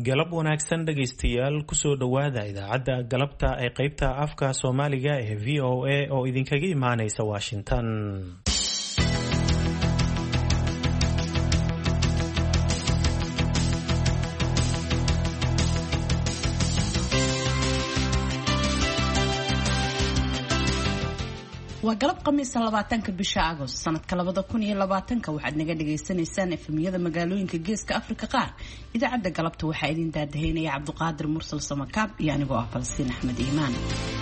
galab wanaagsan dhagaystayaal kusoo dhowaada idaacadda galabta ee qaybta afka Soomaaliga ee VOA oo idinkaga imaanaysa Washington. waa galab khamiis 20 bisha Agost sanadka 2020 waxaad naga dhageysanaysaan efemiyada magaalooyinka geeska Afrika qaar. Idaacadda galabta waxaa idin daadaheynaya Cabduqaadir Mursal Samakaab iyo anigoo ah Falsiin Axmed Iimaan.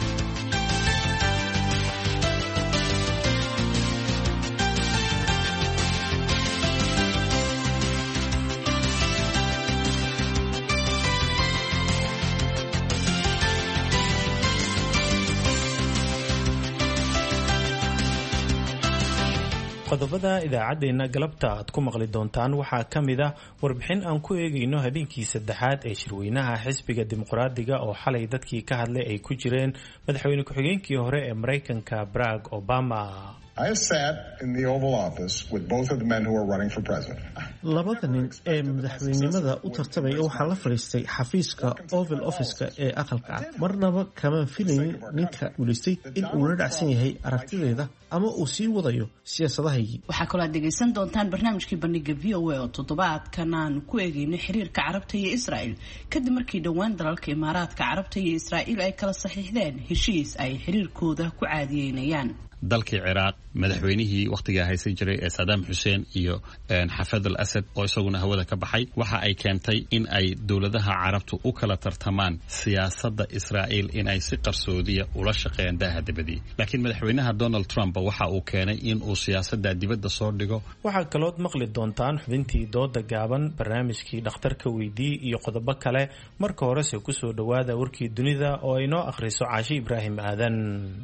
qodobada idaacadeena galabta aad ku maqli doontaan waxaa ka mid ah warbixin aan ku eegayno habeenkii saddexaad ee shirweynaha xisbiga dimuqraadiga oo xalay dadkii ka hadlay ay ku jireen madaxweyne ku-xigeenkii hore ee Mareykanka Barack Obama. I sat in the Oval Office with both of the men who are running for president. labada nin ee madaxweynimada u tartamaya waxaa la fadhiistay xafiiska Oval Office-ka ee aqalka cad. marnaba kama filayn ninka guuleystay in uu la dhacsan yahay aragtideeda ama uu sii wadayo siyaasadahaygii. waxaa kaloo dhageysan doontaan barnaamijkii bandhiga VOA oo toddobaadkan aan ku eegayno xiriirka Carabta iyo Israel kadib markii dhawaan dalalka Imaaraadka Carabta iyo Israel ay kala saxiixdeen heshiis ay xiriirkooda ku caadiyeynayaan. dalkii Ciraaq madaxweynihii waqtiga haysan jiray ee Saddam Hussein iyo Xafad al-Asad oo isaguna hawada ka baxay waxa ay keentay in ay dawladaha Carabtu u kala tartamaan siyaasadda Israel in ay si qarsoodiya ula shaqeeyaan dibadda. laakiin madaxweynaha Donald Trump waxa uu keenay in uu siyaasadda dibadda soo dhigo. waxaa kaloo maqli doontaan xubintii dooda gaaban, barnaamijkii dhakhtarka weydii iyo qodobo kale. marka hore se ku soo dhawaada warkii dunida oo ay noo akhriso Caashi Ibraahim Aadan.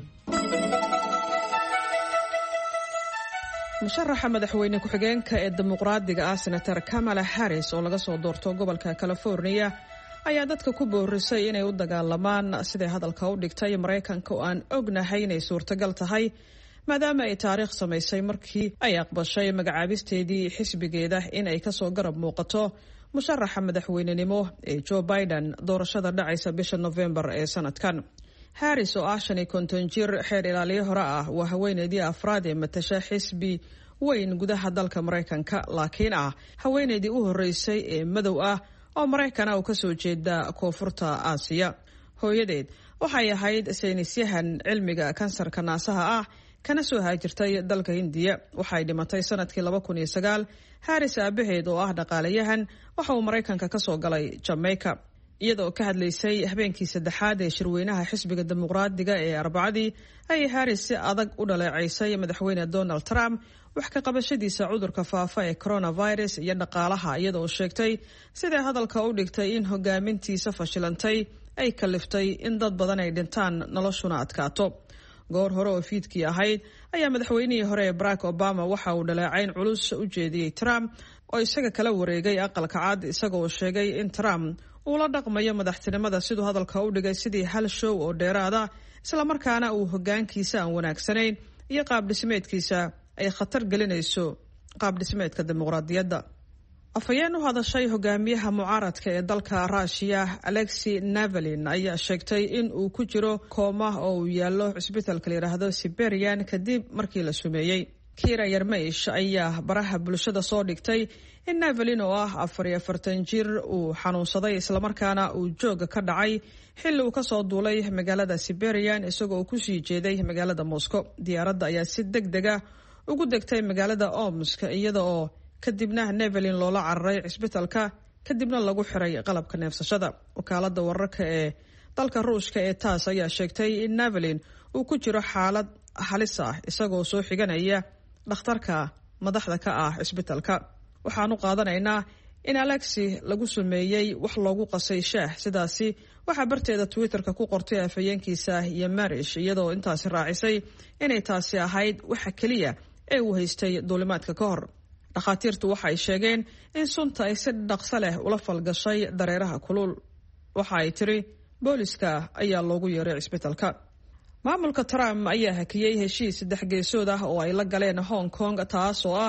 musharaxa madaxweyne ku-xigeenka ee dimuqraadiga ah senator Kamala Harris oo laga soo doorto gobolka California ayaa dadka ku boorisay inay u dagaalamaan sidii hadalka u dhigtay Mareykanka oo aan ognahay inay suurtagal tahay maadaama ay taariikh samaysay markii ay aqbashay magacaabisteedii xisbigeeda in ay kasoo garab muuqato musharaxa madaxweynenimo ee Joe Biden doorashada dhacaysa bisha November ee sanadkan. Harris oo ah 50 jir xeer ilaaliye hore ah waa haweeneydii afraad ee matasha xisbi weyn gudaha dalka Mareykanka laakiin ah haweeneydii u horeysay ee madow ah oo Mareykan ah oo ka soo jeeda koonfurta Aasiya. hooyadeed waxay ahayd saynisyahan cilmiga kansarka naasaha ah kana soo haajirtay dalka Hindiya. waxay dhimatay sanadkii 2009. Harris aabaheed oo ah dhaqaalayahan waxa uu Mareykanka ka soo galay Jamaica. iyadoo ka hadlaysay habeenkii saddexaad ee shirweynaha xisbiga dimuqraadiga ee Arbacadii ay Harris si adag u dhaleeceysay madaxweyne Donald Trump wax ka qabashadiisa cudurka faafa ee coronavirus iyo dhaqaalaha, iyadoo sheegtay sida hadalka u dhigtay in hogaamintiisa fashilantay ay kaliftay in dad badan ay dhintaan noloshuna adkaato. goor hore oo fiidkii ahayd ayaa madaxweynihii hore ee Barack Obama waxa uu dhaleecayn culus u jeediyey Trump oo isaga kala wareegay aqalka cad isagoo sheegay in Trump uu la dhaqmayo madaxtinimada sidoo hadalka u dhigay sidii hal show oo dheeraada, isla markaana uu hoggaankiisa aan wanaagsanayn iyo qaab dhismeedkiisa ay khatar gelinayso qaab dhismeedka dimuqraadiyadda. afhayeen u hadashay hogaamiyaha mucaaradka ee dalka Russia Alexei Navalny ayaa sheegtay in uu ku jiro kooma oo uu yaallo cisbitaalka la yiraahdo Siberian kadib markii la sumeeyay. Kira Yarmeish ayaa baraha bulshada soo dhigtay in Navalny oo ah 44 jir uu xanuunsaday isla markaana uu jooga ka dhacay xilli uu ka soo duulay magaalada Siberian isagoo ku sii jeeday magaalada Moscow. diyaaradda ayaa si degdeg ah ugu degtay magaalada Omsk iyadoo kadibna Navalny loola cararay cisbitaalka kadibna lagu xiray qalabka neefsashada. wakaaladda wararka ee dalka Ruushka ee TASS ayaa sheegtay in Navalny uu ku jiro xaalad halis ah isagoo soo xiganaya dhakhtarka madaxda ka ah cisbitaalka. waxaanu qaadanaynaa in Alexei lagu sameeyay wax loogu qasay shaah, sidaasi waxa barteeda Twitterka ku qortay afhayeenkiisa Yarmeish iyadoo intaasi raacisay inay taasi ahayd waxa kaliya ee uu haystay duulimaadka ka hor. dhakhaatiirtu waxay sheegeen in sunta ay si dhaqso leh ula falgashay dareeraha kulul. waxa ay tiri booliska ayaa loogu yeeray cisbitaalka. maamulka Trump ayaa hakiyay heshiis 3 geesood ah oo ay la galeen Hong Kong taas oo ah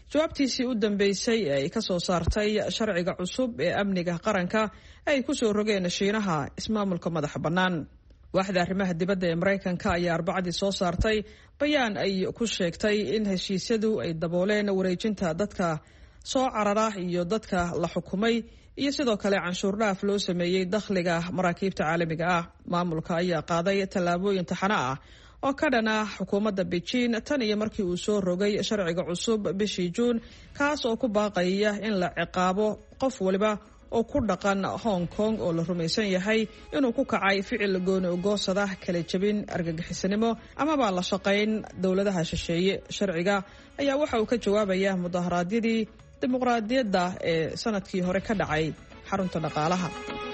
jawaabtiisii u dambeysay ee ay ka soo saartay sharciga cusub ee amniga qaranka ay ku soo rogeen Shiinaha ismaamulka madaxa bannaan. waaxda arrimaha dibadda ee Mareykanka ayaa Arbacadii soo saartay bayaan ay ku sheegtay in heshiisyadu ay dabooleen wareejinta dadka soo carara iyo dadka la xukumay iyo sidoo kale canshuur dhaaf loo sameeyay dakhliga maraakiibta caalamiga ah. Maamulka ayaa qaaday tallaabooyin taxane ah oo ka dhana xukuumadda Beijing tan iyo markii uu soo rogay sharciga cusub bishii Juun, kaas oo ku baaqaya in la ciqaabo qof waliba oo ku dhaqan Hong Kong oo la rumaysan yahay inuu ku kacay ficil gooni ugoosada kala jabin argagixisanimo ama ba la shaqayn dawladaha shisheeye. Sharciga ayaa waxa uu ka jawaabayaa mudaharaadyadii dimuqraadiyadda ee sanadkii hore ka dhacay xarunta dhaqaalaha.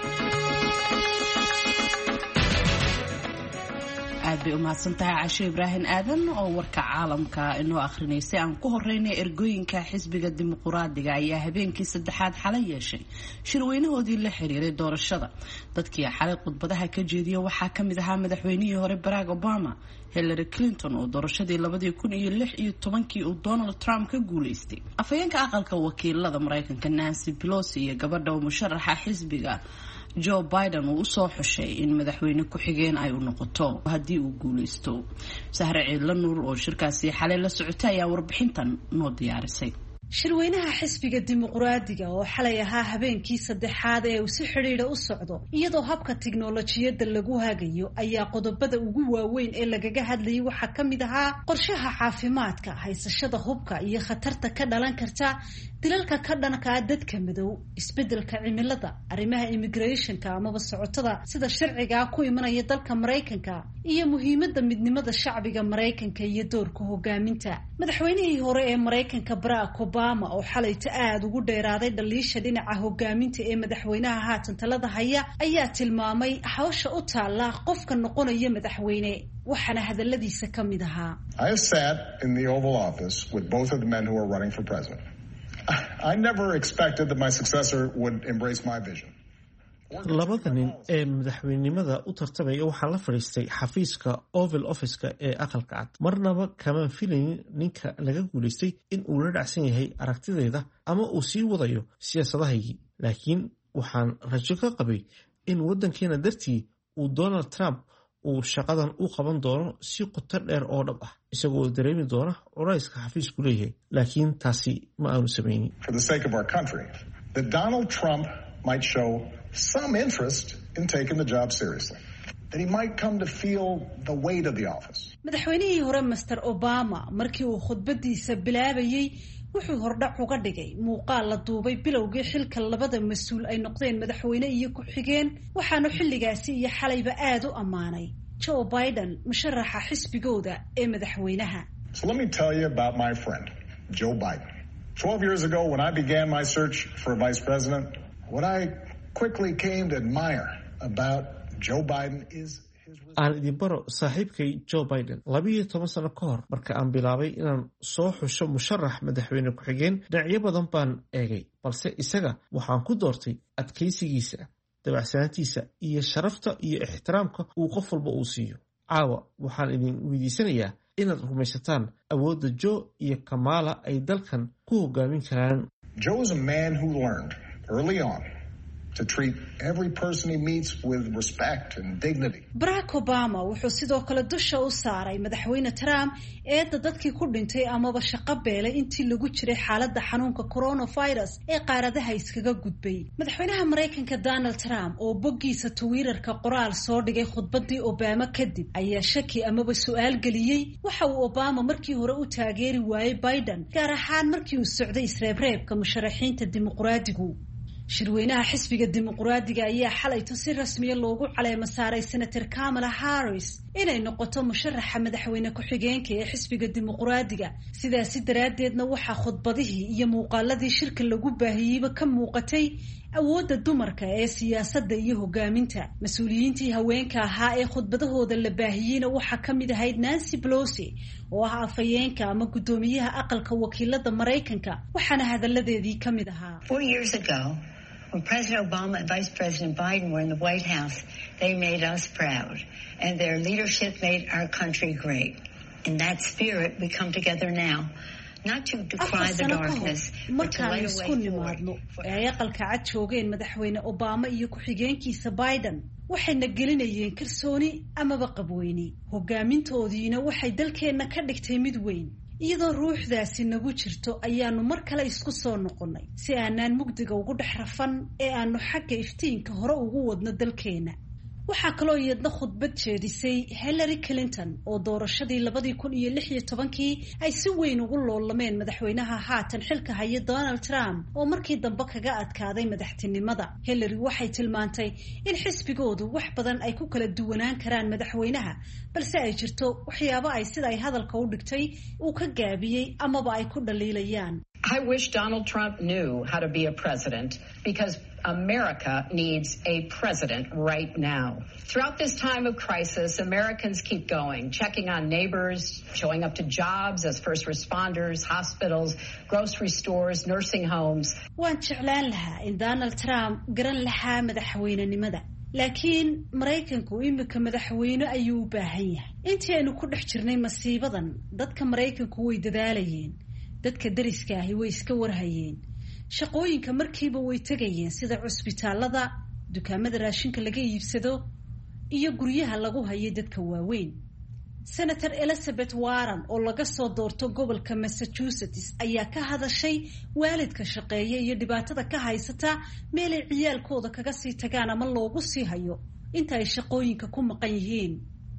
aad bay u mahadsantahay Casho Ibraahin Aadan oo warka caalamka inoo akhrineysay. aan ku horeynay ergooyinka xisbiga dimuqraadiga ayaa habeenkii saddexaad xalay yeeshay shirweynahoodii la xiriiray doorashada. dadkii xalay khudbadaha ka jeediyay waxaa ka mid ahaa madaxweynihii hore Barack Obama, Hillary Clinton oo doorashadii 2016 uu Donald Trump ka guuleystay, afhayeenka aqalka wakiilada Mareykanka Nancy Pelosi iyo gabadha musharaxa xisbiga Joe Biden uu soo xushay in madaxweyne ku xigeen ay u noqoto haddii uu guuleysto. Sahre Ciidla Nuur oo shirkaasi xalay la socotay ayaa warbixintan noo diyaarisay. shirweynaha xisbiga dimuqraadiga oo xalay ahaa habeenkii saddexaad ee uu si xidhiidha u socdo iyadoo habka tiknoolajiyadda lagu hagayo ayaa qodobada ugu waaweyn ee lagaga hadlayay waxaa ka mid ahaa qorshaha caafimaadka, haysashada hubka iyo khatarta ka dhalan karta dilalka ka dhanka dadka madow, isbedelka cimilada, arrimaha immigrationka amaba socotada sida sharciga ku imanaya dalka Mareykanka, iyo muhiimadda midnimada shacbiga Mareykanka iyo doorka hogaaminta. madaxweynihii hore ee Mareykanka Barack Obama oo xalayta aad ugu dheeraaday dhaliisha dhinaca hogaaminta ee madaxweynaha haatan talada haya ayaa tilmaamay hawsha u taala qofka noqonaya madaxweyne, waxaana hadaladiisa ka mid ahaa. I have sat in the Oval Office with both of the men who are running for president. I never expected that my successor would embrace my vision. labada nin ee madaxweynenimada u tartamaya waxaa la fadhiistay xafiiska Oval Office-ka ee aqalka cad. marnaba kama filaynin ninka laga guuleystay in uu la dhacsan yahay aragtideeda ama uu sii wadayo siyaasadahaygii, laakiin waxaan rajo ka qabay in waddankeena dartii uu Donald Trump uu shaqadan u qaban doono si qoto dheer oo dhab ah, isagoo dareemi doona culayska xafiisku leeyahay, laakiin taasi ma aanu samaynin. For the sake of our country, that Donald Trump might show some interest in taking the job seriously, that he might come to feel the weight of the office. madaxweynihii hore Mr. Obama markii uu khudbadiisa bilaabayay wuxuu hordhac uga dhigay muuqaal la duubay bilowgii xilka labada mas'uul ay noqdeen madaxweyne iyo ku xigeen, waxaanu xilligaasi iyo xalayba aad u ammaanay Joe Biden musharaxa xisbigooda ee madaxweynaha. So let me tell you about my friend, Joe Biden. 12 years ago when I began my search for a vice president, what I quickly came to admire about Joe Biden is aan idin baro saaxiibkay Joe Biden. 12 sano ka hor marka aan bilaabay inaan soo xusho musharax madaxweyne ku xigeen, dhinacyo badan baan eegay, balse isaga waxaan ku doortay adkaysigiisa, dabacsanaantiisa iyo sharafta iyo ixtiraamka uu qof walba uu siiyo. caawa waxaan idin weydiisanayaa inaad rumaysataan awoodda Joe iyo Kamala ay dalkan ku hogaamin karaan. Joe is a man who learned early on to treat every person he meets with respect and dignity. Barack Obama wuxuu sidoo kale dusha u saaray madaxweyne Trump eedda dadkii ku dhintay amaba shaqo beelay intii lagu jiray xaaladda xanuunka coronavirus ee qaaradaha iskaga gudbay. madaxweynaha Mareykanka Donald Trump oo boggiisa Twitter-ka qoraal soo dhigay khudbadii Obama kadib ayaa shaki amaba su'aal geliyay waxa uu Obama markii hore u taageeri waayay Biden, gaar ahaan markii uu socday isreebreebka musharaxiinta dimuqraadigu. shirweynaha xisbiga dimuqraadiga ayaa xalayto si rasmi ah loogu caleemo saaray Senator Kamala Harris inay noqoto musharaxa madaxweyne ku xigeenka ee xisbiga dimuqraadiga. sidaas daraadeedna waxaa khudbadihii iyo muuqaaladii shirka lagu baahiyayba ka muuqatay awoodda dumarka ee siyaasadda iyo hogaaminta. mas-uuliyiintii haweenka ahaa ee khudbadahooda la baahiyeyna waxaa ka mid ahayd Nancy Pelosi oo ah afhayeenka ama guddoomiyaha aqalka wakiilada Mareykanka, waxaana hadalladeedii ka mid ahaa. 4 years ago, when President Obama and Vice President Biden were in the White House, they made us proud, and their leadership made our country great. In that spirit, we come together now not to decry afar the sano ka hor darkness, but to markaan light a isku way nimaadno forward. ee ay aqalka cad joogeen madaxweyne Obama iyo ku-xigeenkiisa Biden waxayna gelinayeen kalsooni amaba qabweyni hogaamintoodiina waxay dalkeenna ka dhigtay mid weyn iyadoo ruuxdaasi nagu jirto ayaanu mar kale isku soo noqonnay si aanaan mugdiga ugu dhex rafan ee aanu xagga iftiinka hore ugu wadno dalkeena waxaa kaloo iyadna khudbad jeedisay Hillary Clinton oo doorashadii 2016 ay si weyn ugu loolameen madaxweynaha haatan xilka haya Donald Trump oo markii dambe kaga adkaaday madaxtinimada. Hillary waxay tilmaantay in xisbigoodu wax badan ay ku kala duwanaan karaan madaxweynaha balse ay jirto waxyaabo ay sida ay hadalka u dhigtay uu ka gaabiyay amaba ay ku dhaliilayaan. I wish Donald Trump knew how to be a president because America needs a president right now. Throughout this time of crisis, Americans keep going, checking on neighbors, showing up to jobs as first responders, hospitals, grocery stores, nursing homes. Waan jeclaan lahaa in Donald Trump garan lahaa madaxweynenimada. laakiin Mareykanku imika madaxweyne ayuu u baahan yahay. Intii aynu ku dhex jirnay masiibadan, dadka Mareykanku way dadaalayeen. Dadka dariska ahi way iska warhayeen. Shaqooyinka markiiba way tagayeen sida cusbitaalada, dukaamada raashinka laga iibsado iyo guryaha lagu hayo dadka waaweyn. Senator Elizabeth Warren oo laga soo doorto gobolka Massachusetts ayaa ka hadashay waalidka shaqeeya iyo dhibaatada ka haysata meel ay ciyaalkooda kaga sii tagaan ama loogu sii hayo inta ay shaqooyinka ku maqan yihiin.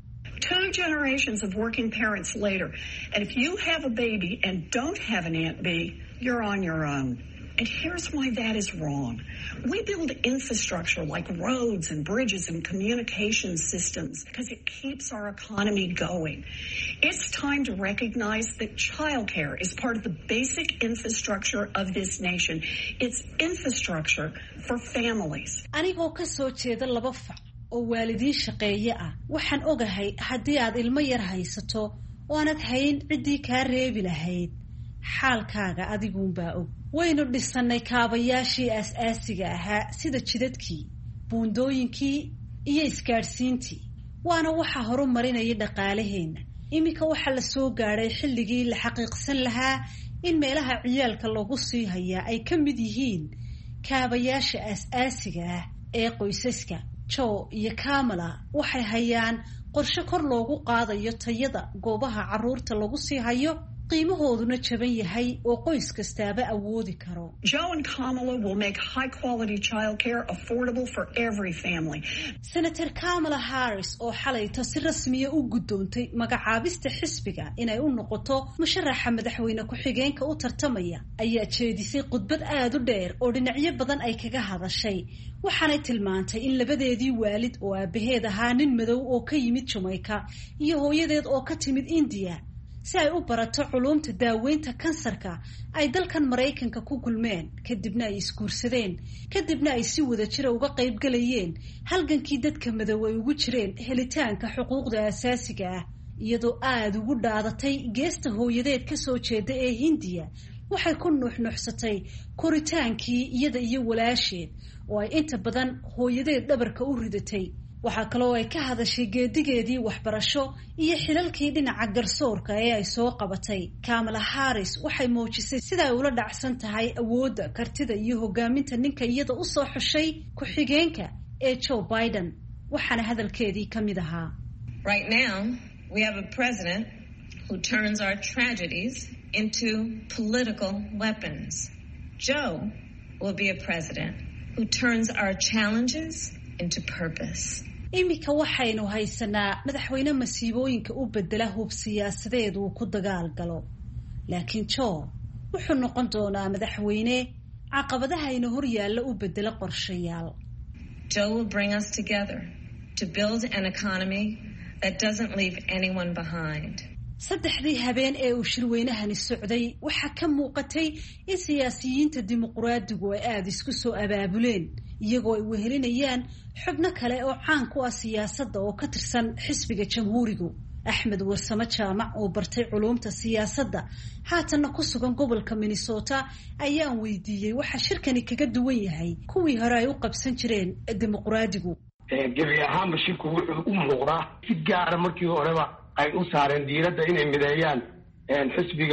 2 generations of working parents later, and if you have a baby and don't have an Aunt B, you're on your own. And here's why that is wrong. We build infrastructure like roads and bridges and communication systems because it keeps our economy going. It's time to recognize that childcare is part of the basic infrastructure of this nation. It's infrastructure for families. Anigoo ka soo jeeda laba fac oo waalidiin shaqeeye ah waxaan ogahay haddii aad ilmo yar haysato oo aanad hayn ciddii kaa reebi lahayd xaalkaaga adiguunbaa og. Waynu dhisanay kaabayaashii aas-aasiga ahaa sida jidadkii, buundooyinkii iyo isgaadhsiintii. Waana waxa horumarinaya dhaqaalaheenna. Iminka waxaa la soo gaadhay xilligii la xaqiiqsan lahaa in meelaha ciyaalka lagu sii hayaa ay ka mid yihiin kaabayaasha aas-aasiga ah ee qoysaska. Joe iyo Kamala waxay hayaan qorshe kor loogu qaadayo tayada goobaha carruurta lagu sii hayo qiimahooduna jaban yahay oo qoys kastaaba awoodi karo. Joe and Kamala will make high-quality childcare affordable for every family. Senator Kamala Harris oo xalayto si rasmiya u gudoontay magacaabista xisbiga inay u noqoto musharaxa madaxweyne ku-xigeenka u tartamaya ayaa jeedisay khudbad aad u dheer oo dhinacyo badan ay kaga hadashay. Waxaanay tilmaantay in labadeedii waalid oo aabaheed ahaa nin madow oo ka yimid Jamaica iyo hooyadeed oo ka timid India si ay u barato culuumta daaweynta kansarka ay dalkan Mareykanka ku kulmeen kadibna ay isguursadeen kadibna ay si wada jir uga qayb galayeen halgankii dadka madow ay ugu jireen helitaanka xuquuqda asaasiga ah iyadoo aad ugu dhaadatay geesta hooyadeed ka soo jeeda ee Hindiya. Waxay ku nuuxnuuxsatay koritaankii iyada iyo walaasheed oo ay inta badan hooyadeed dhabarka u ridatay. Waxaa kaloo ay ka hadashay geedigeedii waxbarasho iyo xilalkii dhinaca garsoorka ee ay soo qabatay. Kamala Harris waxay muujisay sida ay ula dhacsan tahay awoodda, kartida iyo hogaaminta ninka iyada u soo xushay ku-xigeenka ee Joe Biden. Waxaana hadalkeedii ka mid ahaa. Right now, we have a president who turns our tragedies into political weapons. Joe will be a president who turns our challenges into purpose. Imika waxaynu haysanaa madaxweyne masiibooyinka u bedela hub siyaasadeed uu ku dagaal galo. Laakiin Joe wuxuu noqon doonaa madaxweyne caqabadahayna hor yaalla u bedela qorshayaal. Joe will bring us together to build an economy that doesn't leave anyone behind. Saddexdii habeen ee uu shirweynahani socday waxaa ka muuqatay in siyaasiyiinta dimuqraadigu ay aad isku soo abaabuleen iyagoo ay wehelinayaan xubno kale oo caan ku ah siyaasadda oo ka tirsan xisbiga jamhuurigu. Axmed Warsame Jaamac oo bartay culuumta siyaasadda haatanna ku sugan gobolka Minnesota ayaan weydiiyey waxa shirkani kaga duwan yahay kuwii hore ay u qabsan jireen dimuqraadigu. gebi ahaanba shirku wuxuu u muuqdaa si gaara markii horeba ay u saareen diiradda inay mideeyaan xisbiga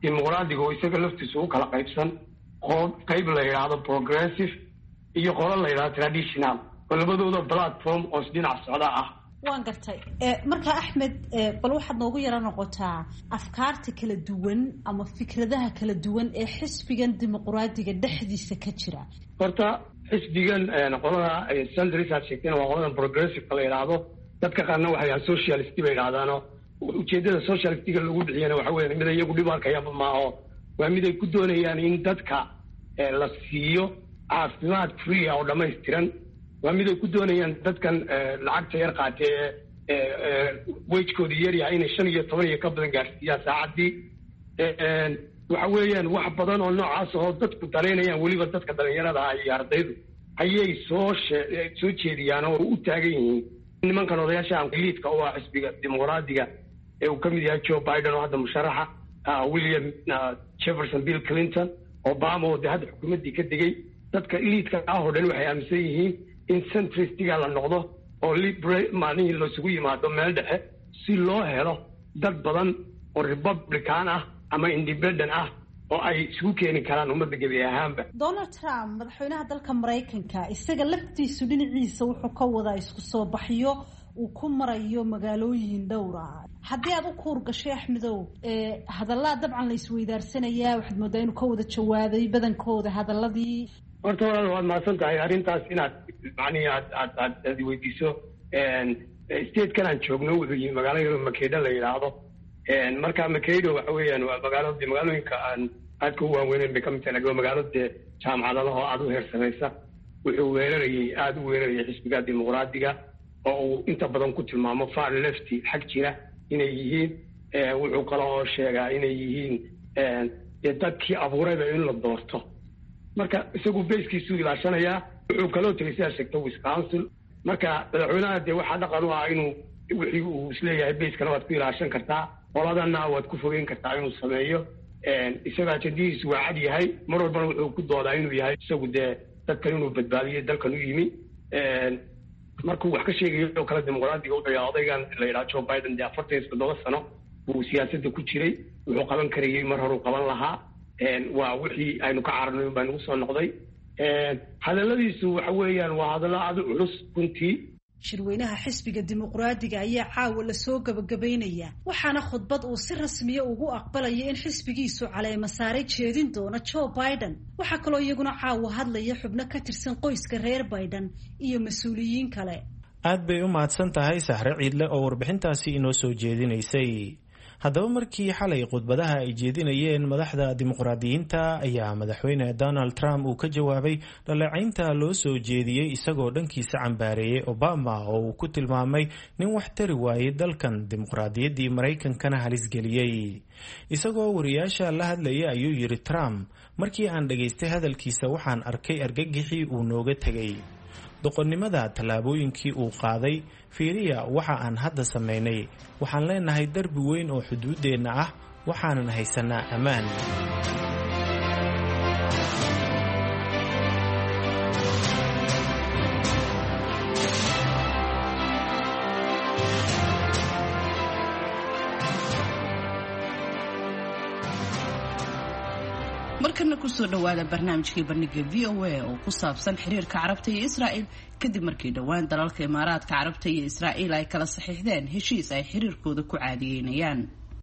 dimuqraadiga oo isaga laftiisa u kala qaybsan qayb la yidhaahdo progressive iyo qolo la yidhahdo traditional oo labadooda platform oo isdhinac socda ah. waan gartay marka Axmed bal waxaad noogu yara noqotaa afkaarta kala duwan ama fikradaha kala duwan ee xisbigan dimuqraadiga dhexdiisa ka jira. horta xisbigan qolada centrist sheegtay waa qolada progressive la yiraahdo dadka qaarna waxay socialist bay yiraahdaan ujeedada socialistiga lagu bixiyana waxa weeye mid iyagu dhib arkayaan maaho waa mid ay ku doonayaan in dadka la siiyo caafimaad free oo dhammaystiran waa mid ay ku doonayaan dadkan lacagta yar qaatee wage-kooda yar yahay inay 15 iyo ka badan gaarsiiyaan saacadii waxa weeyaan wax badan oo noocaas oo dadku daleynayaan weliba dadka dhalinyarada ah iyo ardaydu ayay soo jeediyaan oo u taagan yihiin nimankan odayaasha liidka oo ah xisbiga dimuqraadiga ee uu ka mid yahay Joe Biden oo hadda musharaxa William Jefferson Bill Clinton Obama oo hadda xukuumadii ka digay dadka liidka ah oo dhan waxay aaminsan yihiin in centristiga la noqdo oo liberal maalin loo sugu yimaado meel dhexe si loo helo dad badan oo Republican ah ama independent ah oo ay isugu keeni karaan ummadda gebi ahaanba. Donald Trump madaxweynaha dalka Mareykanka isaga laftiisu dhinaciisa wuxuu ka wadaa isku soo baxyo uu ku marayo magaalooyin dhowr ah. haddii aad u kuur gashay Axmedow hadallada dabcan la isweydaarsanaya waxaad moodaa inuu ka wada jawaabay badankooda hadalladii. horta waad mahadsan tahay arrintaas inaad macnii aad weydiiso state-kan aan joogno wuxuu yihi magaalada Makeeda la yiraahdo marka Makeeda waxa weeyaan waa magaalooyinka aan aad ku waaweyn bay ka mid tahay magaalada jaamacadaha oo aad u heersanaysa wuxuu weerarayay xisbiga dimuqraadiga oo uu inta badan ku tilmaamo far left xag jira inay yihiin wuxuu kala oo sheegaa inay yihiin dadkii abuurayba in la doorto marka isagu bayskiisu ilaashanaya wuxuu kaloo tagay sida sheegtay Wisconsin marka madaxweynaha de waxa dhaqan u ah inuu wixii uu isleeyahay bayskana waad ku ilaashan kartaa qoladana waad ku fogeyn kartaa inuu sameeyo isaga jadiis waa cad yahay mar walba wuxuu ku doodaa inuu yahay isagu de dadka inuu badbaadiyo dalkan u yimi markuu wax ka sheegayo oo kala dimuqraadiga u dhayaa odaygan la yiraahdo Joe Biden de 47 sano uu siyaasadda ku jiray wuxuu qaban karayay mar hore qaban lahaa waa wixii aynu ka cararnay baan ugu soo noqday hadalladiisu waxa weeyaan waa hadallo aad u culus runtii. shirweynaha xisbiga dimuqraadiga ayaa caawa la soo gabagabeynaya waxaana khudbad uu si rasmiya ugu aqbalaya in xisbigiisu caleema saare jeedin doono Joe Biden waxa kaloo iyaguna caawa hadlaya xubno ka tirsan qoyska reer Biden iyo mas'uuliyiin kale. aad bay u mahadsan tahay Sahre Ciidle oo warbixintaasi inoo soo jeedinaysay. haddaba markii xalay khudbadaha ay jeedinayeen madaxda dimuqraadiyiinta ayaa madaxweyne Donald Trump uu ka jawaabay dhaleecaynta loo soo jeediyey isagoo dhankiisa cambaareeyay Obama oo uu ku tilmaamay nin wax tari waayay dalkan dimuqraadiyaddii Mareykankana halis geliyey. isagoo wariyaasha la hadlayay ayuu yiri Trump markii aan dhageystay hadalkiisa waxaan arkay argagixii uu nooga tegay doqonnimada tallaabooyinkii uu qaaday fiiriya waxa aan hadda sameynay waxaan leenahay darbi weyn oo xuduudeena ah waxaanan haysanaa ammaan. markana kusoo dhawaada barnaamijkii bandhiga VOA oo ku saabsan xiriirka carabta iyo Israa'iil kadib markii dhawaan dalalka Imaaraadka Carabta iyo Israa'iil ay kala saxiixdeen heshiis ay xiriirkooda ku caadiyeynayaan.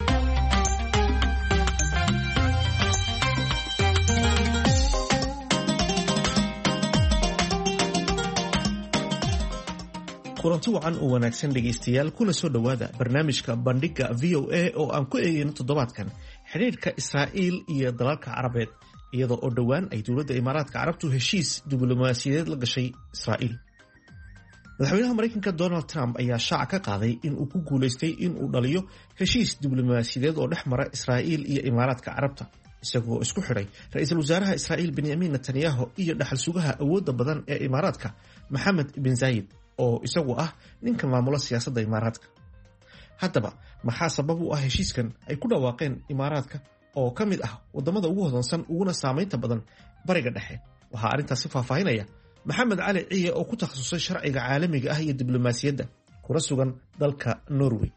kulanti wacan oo wanaagsan dhegaystayaal kula soo dhawaada barnaamijka bandhiga VOA oo aan ku eegayno toddobaadkan xiriirka Israa'iil iyo dalalka Carabeed iyadoo oo dhawaan ay dowladda Imaaraadka Carabtu heshiis diblomaasiyadeed la gashay Israa'iil. madaxweynaha Mareykanka Donald Trump ayaa shaaca ka qaaday in uu ku guuleystay in uu dhaliyo heshiis diblomaasiyadeed oo dhex mara Israa'iil iyo Imaaraadka Carabta isagoo isku xidhay ra'iisul wasaaraha Israa'iil Benjamin Netanyahu iyo dhaxal sugaha awoodda badan ee Imaaraadka Mohammed bin Zayed oo isagu ah ninka maamula siyaasadda Imaaraadka. haddaba maxaa sabab u ah heshiiskan ay ku dhawaaqeen Imaaraadka oo ka mid ah wadamada ugu hodansan uguna saameynta badan bariga dhexe? waxaa arrintaasi faahfaahinaya Maxamed Cali Ciye oo ku takhasusay sharciga caalamiga ah iyo diblomaasiyadda kuna sugan dalka Norway.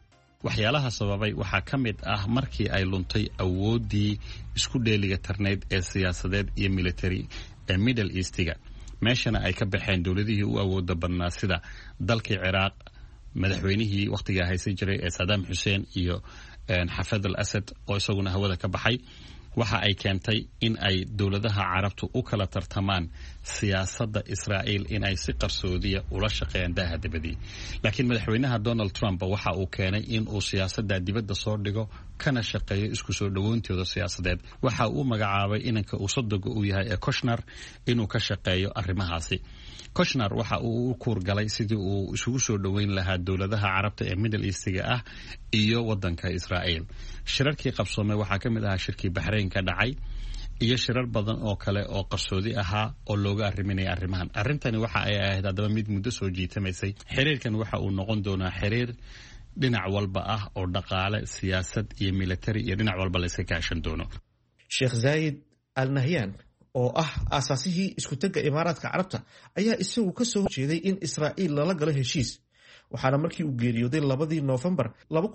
waxyaalaha sababay waxaa ka mid ah markii ay luntay awooddii isku dheeliga tarneyd ee siyaasadeed iyo military ee middle eastiga meeshana ay ka baxeen dowladihii u awooda badnaa sida dalkii ciraaq madaxweynihii wakhtigaa haysan jiray ee saddam xuseen iyo xafad al asad oo isaguna hawada ka baxay waxa ay keentay in ay dowladaha carabtu u kala tartamaan siyaasadda Israa'iil in ay si qarsoodiya ula shaqeeyaan daaha dibadii laakiin madaxweynaha Donald Trump waxa uu keenay in uu siyaasadda dibadda soo dhigo kana shaqeeyo isku soo dhawoontooda siyaasadeed waxa uu magacaabay inanka uu sodog u yahay ee Kushner inuu ka shaqeeyo arrimahaasi Kushner waxa uu u kuurgalay sidii uu isugu soo dhaweyn lahaa dowladaha carabta ee Middle East-ga ah iyo wadanka Israa'iil shirarkii qabsoomay waxa kamid ahaa shirkii Bahrain ka dhacay iyo shirar badan oo kale oo qarsoodi ahaa oo looga arriminay arrimahan arrintani waxa ay ahayd hadaba mid muddo soo jiitamaysay xiriirkan waxa uu noqon doonaa xiriir dhinac walba ah oo dhaqaale siyaasad iyo military iyo dhinac walba la iska kaashan doono Sheikh Zayed Al Nahyan oo ah asaasihii isku tagga Imaaraadka Carabta ayaa isagu ka soo jeeday in Israa'iil lala galo heshiis waxaana markii uu geeriyooday 2 November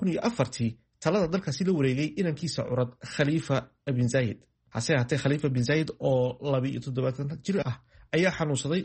2004 talada dalkaasi la wareegay inankiisa curad Khalifa bin Zayed hase haatee Khalifa bin Zayed oo 27 jir ah ayaa xanuunsaday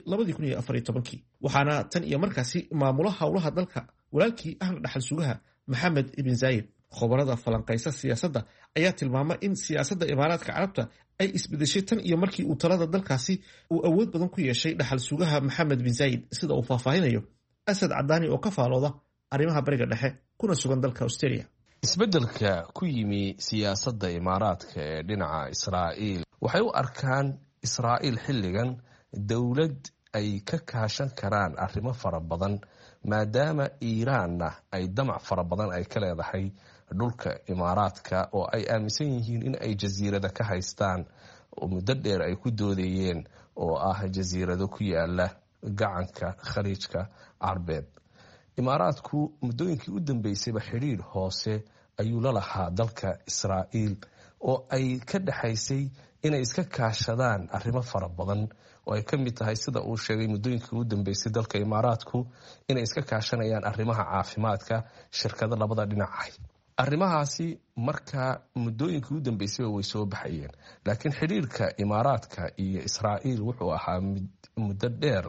2014 waxaana tan iyo markaasi maamula howlaha dalka walaalkii ahna dhaxal sugaha Mohammed ibn Zayed khabarada falanqaysa siyaasadda ayaa tilmaamay in siyaasadda Imaaraadka Carabta ay isbedeshay tan iyo markii uu talada dalkaasi uu awood badan ku yeeshay dhaxal sugaha Mohammed bin Zayed sida uu faahfaahinayo Asad Cadani oo ka faalooda arrimaha bariga dhexe kuna sugan dalka Australia isbedelka ku yimi siyaasadda Imaaraadka ee dhinaca Israa'iil waxay u arkaan Israa'iil xilligan dawlad ay ka kaashan karaan arrimo fara badan maadaama Iiraanna ay damac fara badan ay ka leedahay dhulka Imaaraadka oo ay aaminsan yihiin in ay jasiirada ka haystaan oo muddo dheer ay ku doodayeen oo ah jasiirado ku yaala gacanka khaliijka Carbeed Imaaraadku muddooyinkii u dambeysayba xiriir hoose ayuu la lahaa dalka Israa'iil oo ay ka dhaxaysay inay iska kaashadaan arrimo fara badan oo ay ka mid tahay sida uu sheegay muddooyinkii u dambeysay dalka Imaaraadku inay iska kaashanayaan arrimaha caafimaadka shirkado labada dhinac ah arrimahaasi marka muddooyinkii u dambeysay way soo baxayeen laakiin xiriirka Imaaraadka iyo Israa'iil wuxuu ahaa muddo dheer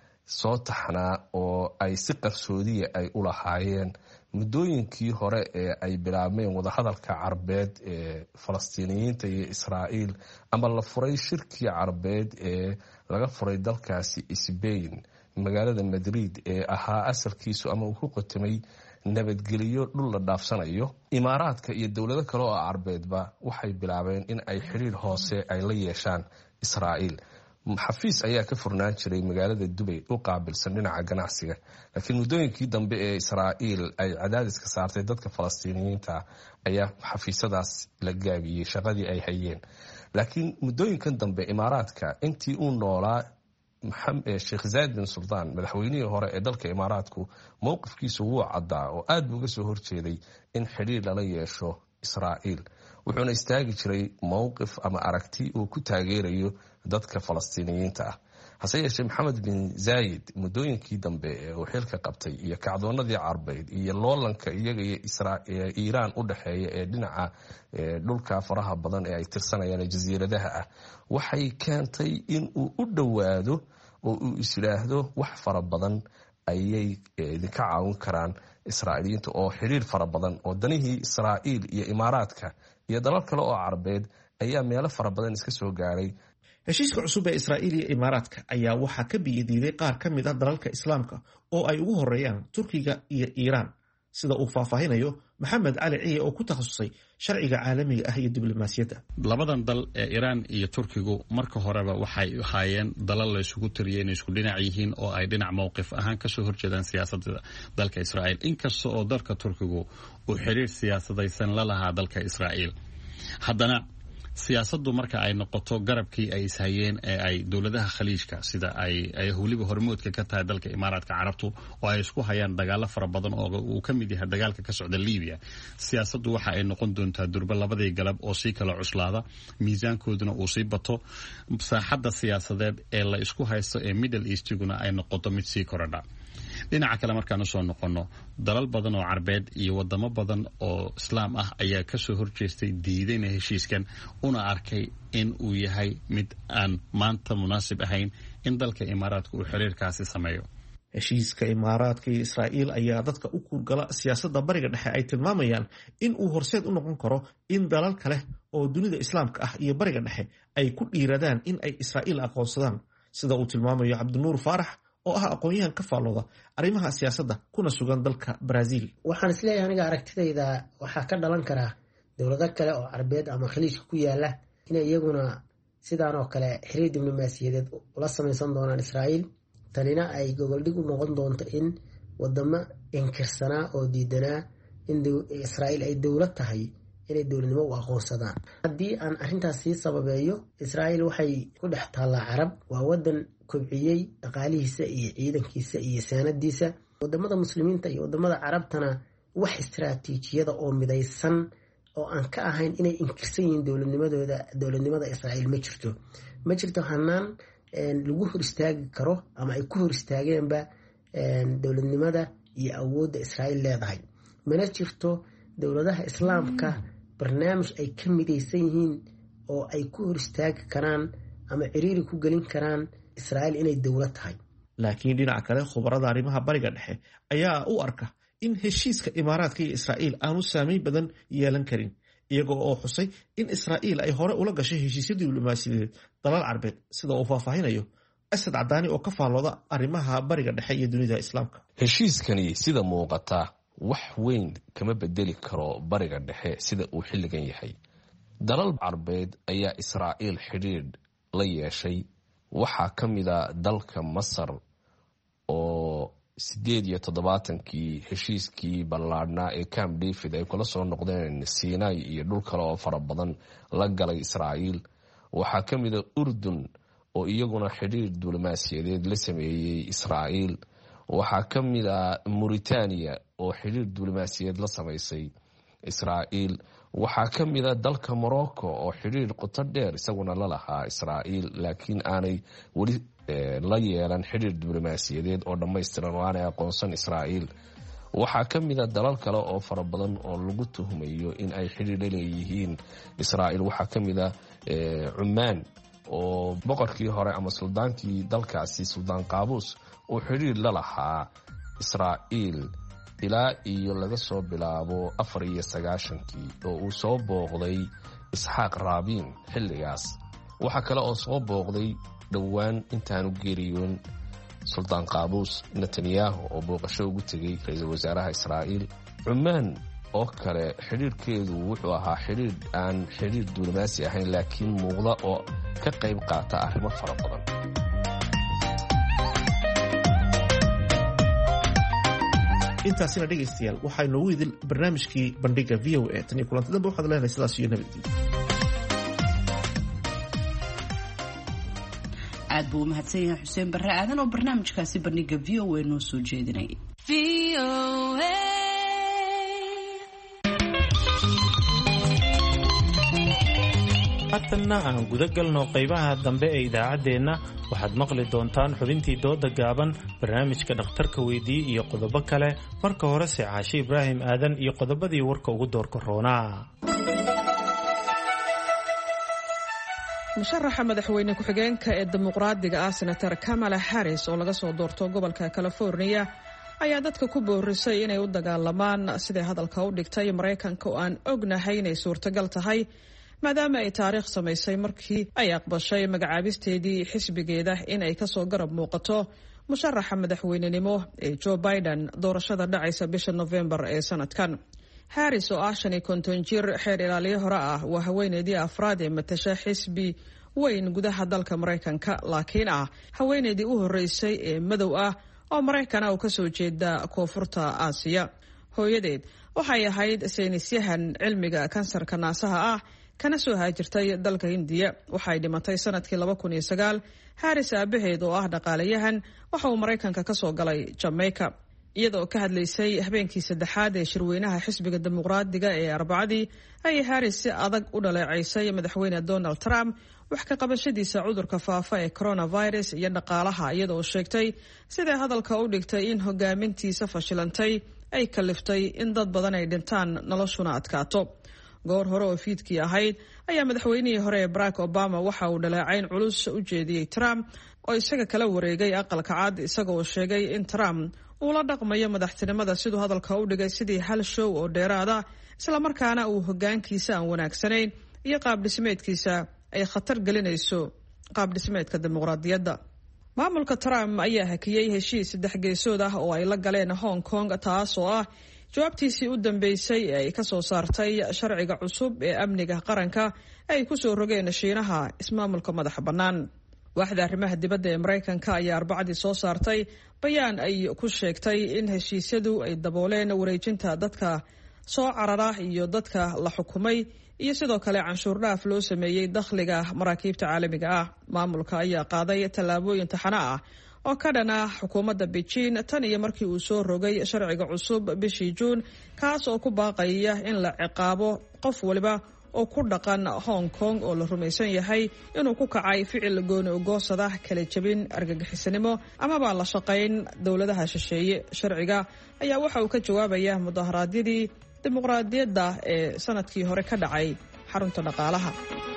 soo taxnaa oo ay si qarsoodiya ay u lahaayeen muddooyinkii hore ee ay bilaabeen wadahadalka Carbeed ee Falastiiniyiinta iyo Israa'iil ama la furay shirkii Carbeed ee laga furay dalkaasi Spain magaalada Madrid ee ahaa asalkiisu ama uu ku qotamay nabadgeliyo dhul la dhaafsanayo Imaaraadka iyo dowlado kale oo Carbeedba waxay bilaabeen in ay xiriir hoose ay la yeeshaan Israa'iil xafiis ayaa ka furnaan jiray magaalada Dubai u qaabilsan dhinaca ganacsiga laakiin muddooyinkii dambe ee Israa'iil ay cadaadis ka saartay dadka Falastiiniyiinta ayaa xafiisadaas la gaabiyay shaqadii ay hayeen laakiin muddooyinkan dambe Imaaraadka intii uu noolaa Sheikh Zayed bin Sultan madaxweynihii hore ee dalka Imaaraadku mowqifkiisu wuu caddaa oo aad uga soo horjeeday in xiriir lala yeesho Israa'iil wuxuuna istaagi jiray mowqif ama aragti uu ku taageerayo dadka Falastiiniyiinta ah hase yeeshee Mohammed bin Zayed muddooyinkii dambe ee uu xilka qabtay iyo kacdoonadii Carbeed iyo loolanka iyaga iyo Iiraan u dhaxeeya ee dhinaca dhulka faraha badan ee ay tirsanayaan jasiiradaha ah waxay keentay in uu u dhowaado oo uu isiraahdo wax fara badan ayay idinka caawin karaan Israa'iiliyiinta oo xiriir fara badan oo danihii Israa'iil iyo Imaaraadka iyo dalal kale oo Carbeed ayaa meelo fara badan iska soo gaaray heshiiska cusub ee Israa'iil iyo Imaaraadka ayaa waxa ka biyadiiday qaar ka mid ah dalalka Islaamka oo ay ugu horeeyaan Turkiga iyo Iiraan sida uu faahfaahinayo Maxamed Ali Ciye oo ku takhasusay sharciga caalamiga ah iyo diblomaasiyadda labadan dal ee Iiraan iyo Turkigu marka horeba waxay ahaayeen dalal la isugu tiriyay inay isku dhinac yihiin oo ay dhinac mowqif ahaan ka soo horjeedaan siyaasadda dalka Israa'iil inkastoo oo dalka Turkigu uu xiriir siyaasadaysan la lahaa dalka Israa'iil haddana siyaasaddu marka ay noqoto garabkii ay ishayeen ee ay dowladaha khaliijka sida ay weliba hormoodka ka tahay dalka Imaaraadka Carabtu oo ay isku hayaan dagaalo fara badan oo uu ka mid yahay dagaalka ka socda Liibiya siyaasaddu waxa ay noqon doontaa durba labadii galab oo si kala cuslaada miisaankooduna uu sii bato saaxadda siyaasadeed ee la isku haysto ee Middle East-guna ay noqoto mid sii korodha dhinaca kale markaan usoo noqono dalal badan oo carbeed iyo wadamo badan oo islaam ah ayaa kasoo horjeestay diidayna heshiiskan una arkay in uu yahay mid aan maanta munaasib ahayn in dalka imaaraadka uu xiriirkaasi sameeyo. heshiiska imaaraadka iyo israa'iil ayaa dadka u kuurgala siyaasadda bariga dhexe ay tilmaamayaan in uu horseed u noqon karo in dalal kale oo dunida islaamka ah iyo bariga dhexe ay ku dhiiradaan in ay israa'iil aqoonsadaan, sida uu tilmaamayo cabdinuur faarax oo ah aqoon-yahan ka faallooda arrimaha siyaasadda kuna sugan dalka Brazil. waxaan isleeyahay aniga aragtidayda waxaa ka dhalan karaa dowlado kale oo carbeed ama khaliijka ku yaala inay iyaguna sidaan oo kale xiriir diblomaasiyadeed ula samaysan doonaan israa'iil. tanina ay gogoldhig u noqon doonto in wadamo inkirsanaa oo diidanaa in israa'iil ay dowlad tahay inay dowladnimo u aqoonsadaan. haddii aan arrintaas sii sababeeyo, israa'iil waxay ku dhex taallaa carab, waa wadan kobciyey dhaqaalihiisa iyo ciidankiisa iyo saanadiisa. wadamada muslimiinta iyo wadamada carabtana wax istaraatiijiyada oo midaysan oo aan ka ahayn inay inkirsan yihiin dowladnimada israa'iil ma jirto hanaan lagu hor istaagi karo ama ay ku hor istaageenba dowladnimada iyo awoodda israa'iil leedahay. mana jirto dowladaha islaamka barnaamij ay ka midaysan yihiin oo ay ku hor istaagi karaan ama ciriiri ku gelin karaan israa'iil inay dowlad tahay. laakiin dhinaca kale khubarada arrimaha bariga dhexe ayaa u arka in heshiiska imaaraadka iyo israa'iil aanu saameyn badan yeelan karin, iyagoo oo xusay in israa'iil ay hore ula gashay heshiisyo diblomaasiyadeed dalal carbeed, sida uu faahfaahinayo asad cadaani oo ka faallooda arrimaha bariga dhexe iyo dunida islaamka. heshiiskani sida muuqata wax weyn kama bedeli karo bariga dhexe sida uu xilligan yahay. dalal carbeed ayaa israa'iil xidhiidh la yeeshay. waxaa ka mida dalka Masar oo 87kii heshiiskii ballaadhnaa ee Camp David ay kula soo noqdeen Sinai iyo dhul kale oo fara badan la galay Israa'iil. waxaa ka mida Urdun oo iyaguna xidhiidh diblomaasiyadeed la sameeyey Israa'iil. waxaa ka mida Mauritania oo xidhiidh diblomaasiyadeed la samaysay Israa'iil. waxaa ka mida dalka Morocco oo xidhiidh qoto dheer isaguna la lahaa Israa'iil, laakiin aanay weli la yeelan xidhiidh diblomaasiyadeed oo dhammaystiran oo aanay aqoonsan Israa'iil. waxaa ka mida dalal kale oo fara badan oo lagu tuhmayo in ay xidhiidh la leeyihiin Israa'iil. waxaa ka mida Cumaan oo boqorkii hore ama suldaankii dalkaasi Suldaan Qaabus uu xidhiidh la lahaa Israa'iil ilaa iyo laga soo bilaabo 94kii oo uu soo booqday Isxaaq Rabin xilligaas. waxaa kale oo soo booqday dhowaan intaanu geeriyoon Suldaan Qaabus Netanyahu oo booqasho ugu tegay ra-iisul wasaaraha Israa'iil. Cumaan oo kale xidhiidhkeedu wuxuu ahaa xidhiidh aan xidhiidh diblomaasi ahayn, laakiin muuqda oo ka qayb qaata arrimo fara badan. intaasina dhegaystayaal waxaa inoogu idil barnaamijkii bandhiga VOA. tan iyo kulanti dambe waxaad leenahay sidaas iyo nabadgelyo. aad buu u mahadsan yahay xuseen barre aadan oo barnaamijkaasi bandhiga VOA noo soo jeedinay. haatanna aan guda galno qaybaha dambe ee idaacaddeenna. waxaad maqli doontaan xubintii dooda gaaban, barnaamijka dhakhtarka weydii iyo qodobo kale. marka horese caashe ibraahim aadan iyo qodobadii warka ugu doorka roonaa. musharaxa madaxweyne ku-xigeenka ee dimuqraadiga ah senator kamala harris oo laga soo doorto gobolka california ayaa dadka ku boorisay inay u dagaalamaan siday hadalka u dhigtay maraykanka oo aan ognahay inay suurtagal tahay maadaama ay taariikh samaysay markii ay aqbashay magacaabisteedii xisbigeeda in ay kasoo garab muuqato musharaxa madaxweynenimo ee Joe Biden doorashada dhacaysa bisha November ee sanadkan. Harris oo ah 50 jir xeer ilaaliye hore ah waa haweeneydii afraad ee matasha xisbi weyn gudaha dalka Mareykanka, laakiin ah haweeneydii u horeysay ee madow ah oo Mareykan oo kasoo jeeda koonfurta Aasiya. hooyadeed waxay ahayd saynisyahan cilmiga kansarka naasaha ah kana soo haajirtay dalka Hindiya. waxay dhimatay sanadkii 2009. Harris aabaheed oo ah dhaqaalayahan waxa uu Mareykanka ka soo galay Jamaica. iyadoo ka hadlaysay habeenkii saddexaad ee shirweynaha xisbiga dimuqraadiga ee Arbacadii ayay Harris si adag u dhaleecaysay madaxweyne Donald Trump wax ka qabashadiisa cudurka faafa ee coronavirus iyo dhaqaalaha, iyadoo sheegtay sida hadalka u dhigtay in hogaamintiisa fashilantay ay kaliftay in dad badan ay dhintaan noloshuna adkaato. goor hore oo fiidkii ahayd ayaa madaxweynihii hore ee Barack Obama waxa uu dhaleecayn culus u jeediyey Trump oo isaga kala wareegay aqalka cad, isagoo sheegay in Trump uu la dhaqmayo madaxtinimada siduu hadalka u dhigay sidii hal show oo dheeraada, isla markaana uu hoggaankiisa aan wanaagsanayn iyo qaab dhismeedkiisa ay khatar gelinayso qaab dhismeedka dimuqraadiyadda. maamulka Trump ayaa hakiyay heshiis 3 geesood ah oo ay la galeen Hong Kong, taas oo ah jawaabtiisii u dambeysay ee ay ka soo saartay sharciga cusub ee amniga qaranka ay ku soo rogeen Shiinaha ismaamulka madaxa bannaan. waaxda arrimaha dibadda ee Mareykanka ayaa Arbacadii soo saartay bayaan ay ku sheegtay in heshiisyadu ay dabooleen wareejinta dadka soo carara iyo dadka la xukumay iyo sidoo kale canshuur dhaaf loo sameeyey dakhliga maraakiibta caalamiga ah. maamulka ayaa qaaday tallaabooyin taxane ah oo ka dhana xukuumadda Beijing tan iyo markii uu soo rogay sharciga cusub bishii Juun, kaas oo ku baaqaya in la ciqaabo qof waliba oo ku dhaqan Hong Kong oo la rumaysan yahay inuu ku kacay ficil gooni ugoosada, kala jabin, argagixisanimo amaba la shaqayn dowladaha shisheeye. sharciga ayaa waxa uu ka jawaabayaa mudaharaadyadii dimuqraadiyadda ee sanadkii hore ka dhacay xarunta dhaqaalaha.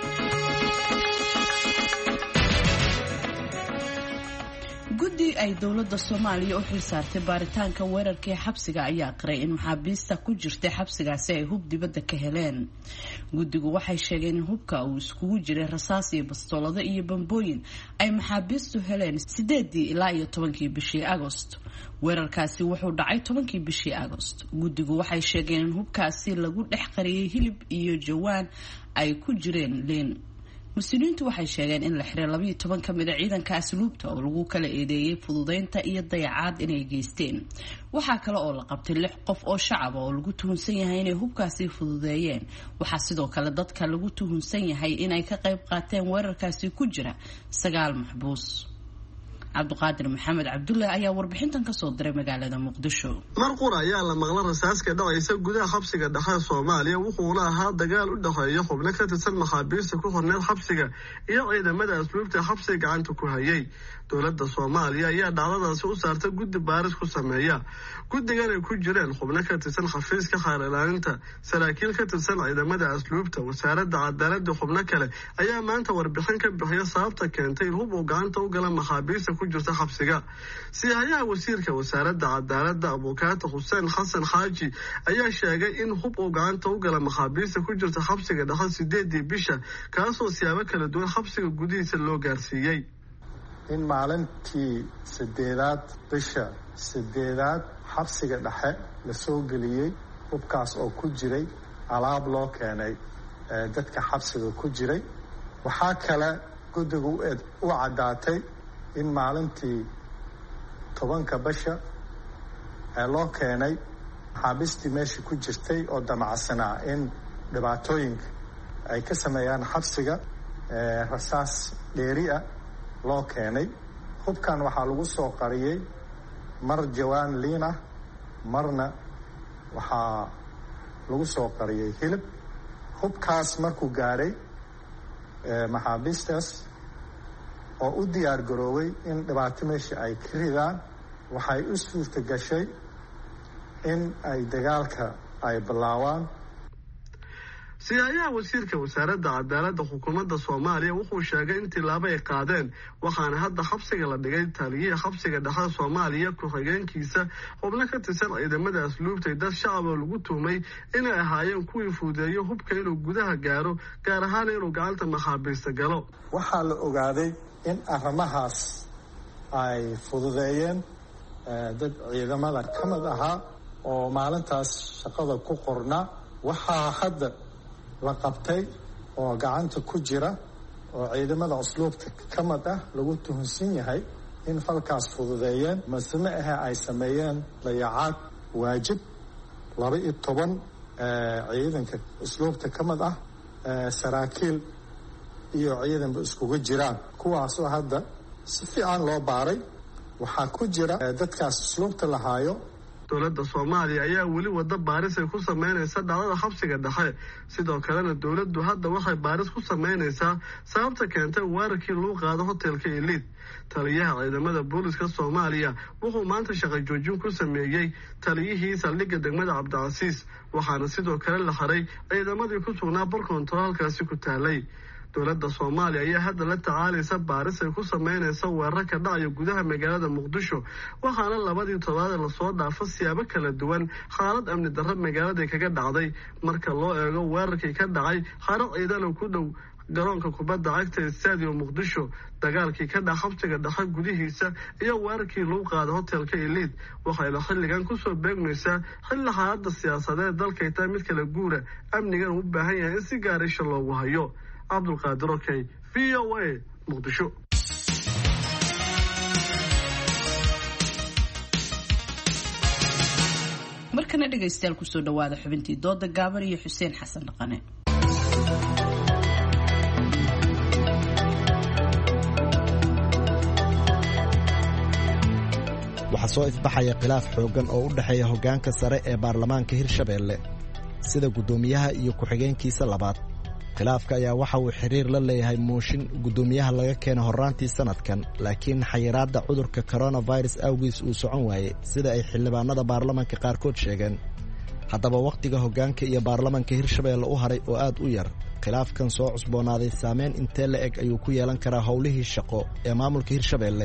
guddi ay dowladda Soomaaliya u xilsaartay baaritaanka weerarkii xabsiga ayaa qiray in maxaabiista ku jirtay xabsigaasi ay hub dibadda ka heleen. guddigu waxay sheegeen in hubka uu iskugu jiray rasaas iyo bastoolado iyo bambooyin ay maxaabiistu heleen 8 ilaa 10 bishii Agoost. weerarkaasi wuxuu dhacay 10 bishii Agoost. guddigu waxay sheegeen in hubkaasi lagu dhex qariyay hilib iyo jawaan ay ku jireen liin. mas-uuliyiintu waxay sheegeen in la xiray 12 ka mid ah ciidanka asluubta oo lagu kala eedeeyay fududeynta iyo dayacaad inay geysteen. waxaa kale oo la qabtay 6 qof oo shacab oo lagu tuhunsan yahay inay hubkaasi fududeeyeen. waxaa sidoo kale dadka lagu tuhunsan yahay inay ka qayb qaateen weerarkaasi ku jira 9 maxbuus. cabdiqaadir maxamed cabdulle ayaa warbixintan ka soo diray magaalada Muqdisho. mar qura ayaa la maqlay rasaaska dhacaysa gudaha xabsiga dhexe Soomaaliya, wuxuuna ahaa dagaal u dhaxeeya xubno ka tirsan maxaabiista ku xorneed xabsiga iyo ciidamada asluubta xabsiga gacanta ku hayay. dowladda Soomaaliya ayaa dhacdadaasi u saartay guddi baaris ku sameeya. guddigan ay ku jireen xubno ka tirsan xafiiska xeer ilaalinta, saraakiil ka tirsan ciidamada asluubta, wasaaradda cadaaladda, xubno kale ayaa maanta warbixin ka bixiya sababta keentay in hub uu gacanta u gala maxaabiista ku jirta xabsiga. siyahayaha wasiirka wasaaradda cadaaladda Abukaata Xuseen Xasan Xaaji ayaa sheegay in hub uu gacanta u gala maxaabiista ku jirta xabsiga dhexe 8 bisha, kaasoo siyaabo kala duwan xabsiga gudihiisa loo gaarsiiyey. in maalintii 8 bisha 8 xabsiga dhexe la soo geliyey hubkaas oo ku jiray alaab loo keenay dadka xabsiga ku jiray. waxaa kale guddigu u caddaatay in maalintii 10 bisha loo keenay maxaabiistii meesha ku jirtay oo damacsanaa in dhibaatooyinka ay ka sameeyaan xabsiga rasaas dheeri ah loo keenay. hubkan waxaa lagu soo qariyey mar jawaan liin ah, marna waxaa lagu soo qariyey hilib. hubkaas markuu gaadhay maxaabiistaas oo u diyaar garoobay in dhibaato meesha ay ka ridaan, waxay u suurta gashay in ay dagaalka ay bilaawaan. siyahayaha wasiirka wasaaradda cadaaladda xukuumadda Soomaaliya wuxuu sheegay in tilaabo ay qaadeen, waxaana hadda xabsiga la dhigay taliyaha xabsiga dhexe Soomaaliya ku-xigeenkiisa, xubno ka tirsan ciidamada asluubta, dad shacab oo lagu tuhmay inay ahaayeen kuwii fududeeyay hubka inuu gudaha gaaro, gaar ahaan inuu gacanta maxaabiista galo. waxaa la ogaaday in arrimahaas ay fududeeyeen dad ciidamada ka mid ahaa oo maalintaas shaqada ku qornaa. waxaa hadda la qabtay oo gacanta ku jira oo ciidamada asluubta ka mid ah lagu tuhunsan yahay in falkaas fududeeyeen, masne ahe ay sameeyeen dayacaad waajib. 12 ciidanka asluubta ka mid ah, saraakiil iyo ciidanba iskugu jiraan, kuwaasoo hadda si fiican loo baaray. waxaa ku jira dadkaas asluubta lahaayo dowladda soomaaliya ayaa weli wada baaris ay ku sameynaysa dhacdada xabsiga dhexe sidoo kalena dowladdu hadda waxay baaris ku sameynaysaa sababta keentay weerarkii lagu qaado hotelka Elite. taliyaha ciidamada booliska Soomaaliya wuxuu maanta shaqo joojin ku sameeyay taliyihii saldhigga degmada Cabdicasiis waxaana sidoo kale la xiray ciidamadii ku sugnaa bar kontaroolkaasi ku taalay. dowladda Soomaaliya ayaa hadda la tacaalaysa baaris ay ku sameynaysa weerar ka dhacaya gudaha magaalada Muqdisho waxaana labadii toddobaad la soo dhaafay siyaabo kala duwan xaalad amni darro magaalada kaga dhacday marka loo eego weerarkii ka dhacay xaro ciidan ku dhow garoonka kubadda cagta ee Stadium Muqdisho dagaalkii ka dhaca xabsiga dhexe gudihiisa iyo weerarkii lagu qaaday hotelka Elite waxayna xilligan ku soo beegmaysaa xilli xaaladda siyaasadeed dalka ay tahay mid kala guura amnigan u baahan yahay in si gaar ah loogu hayo. Cabdulqaadir Okey, VOA, Muqdisho. markana dhegaystayaal ku soo dhawaada xubintii dooda gaaban iyo Xuseen Xasan Dhaqane. waxaa soo ifbaxaya khilaaf xooggan oo u dhexeeya hoggaanka sare ee baarlamaanka Hirshabeelle sida guddoomiyaha iyo ku-xigeenkiisa labaad. khilaafka ayaa waxa uu xiriir la leeyahay mooshin guddoomiyaha laga keenay horraantii sanadkan laakiin xayiraadda cudurka coronavirus awgiis uu socon waayey sida ay xildhibaanada baarlamaanka qaarkood sheegeen. haddaba wakhtiga hoggaanka iyo baarlamaanka Hirshabeelle u haray oo aad u yar khilaafkan soo cusboonaaday saameyn intee la eg ayuu ku yeelan karaa howlihii shaqo ee maamulka Hirshabeelle.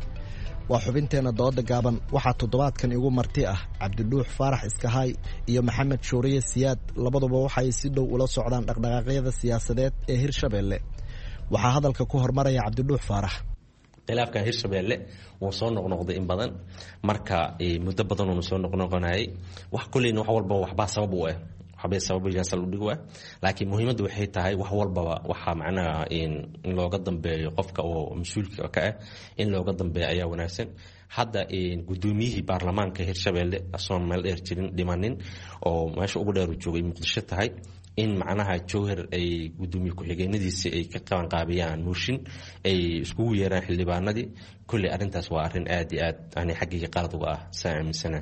waa xubinteena dooda gaaban waxaa toddobaadkan igu marti ah Cabdiduux Faarax Iskahay iyo Maxamed Shuuriye Siyaad labaduba waxay si dhow ula socdaan dhaqdhaqaaqyada siyaasadeed ee Hirshabeelle. waxaa hadalka ku hormaraya Cabdiduux Faarax. khilaafkan Hirshabeelle wuu soo noqnoqday in badan marka muddo badan uu soo noqnoqonayay wax kulliin wax walba waxba sabab u ah waxba sabab jaasal u dhigo laakiin muhiimaddu waxay tahay wax walba waxa macnaha in looga dambeeyo qofka oo mas'uulka ka ah in looga dambeeyo ayaa wanaagsan. hadda gudoomiyihii baarlamaanka Hirshabeelle asoon meel dheer jirin dhimanin oo meesha ugu dheer joogay Muqdisho tahay in macnaha Jowhar ay gudoomiye ku-xigeenadiisa ay ka qaban qaabiyaan mooshin ay isku yeeraan xildhibaanadii kulli arintaas waa arin aad iyo aad aan xaqiiqi qalad uga ah saamisana.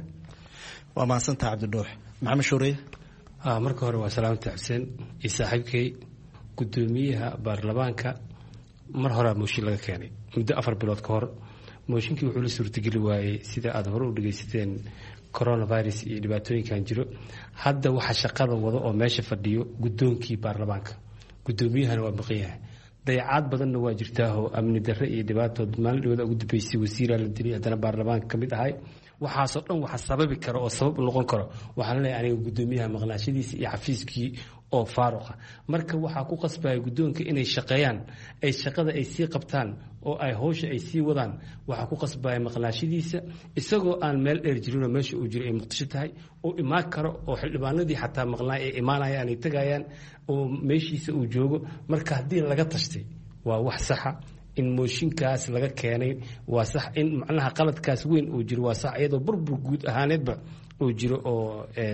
waa maasanta Cabdiduux. Maxamed Shuuriye. marka hore waa salaamta Xuseen iyo saaxiibkay gudoomiyaha baarlamaanka mar hore mooshin laga keenay muddo 4 bilood ka hor mooshinkii wuxuu la suurtageli waayey sida aad hore u dhageysateen coronavirus iyo dhibaatooyinkan jiro. hadda waxa shaqada wada oo meesha fadhiyo gudoonkii baarlamaanka gudoomiyahana waa maqan yahay dayacaad badanna waa jirtaa oo amni darre iyo dhibaatood maalin dhawada ugu dambeysay wasiiraa la dilay haddana baarlamaanka ka mid ahay waxaasoo dhan waxa sababi kara oo sabab noqon karo waxaan leeyahay aniga gudoomiyaha maqnaashadiisa iyo xafiiskii oo faaruqa marka waxaa ku qasbaya gudoonka inay shaqeeyaan ay shaqada ay sii qabtaan oo ay howsha ay sii wadaan waxaa ku qasbaya maqnaashadiisa isagoo aan meel dheer jirin oo meesha uu jiro ay Muqdisho tahay oo imaan karo oo xildhibaanadii xataa maqnaa ay imaanayaan ay tagayaan oo meeshiisa uu joogo marka haddii laga tashtay waa wax saxa in mooshinkaas laga keenay waa sax in macnaha qaladkaas weyn uu jiro waa sax iyadoo burbur guud ahaaneedba uu jiro oo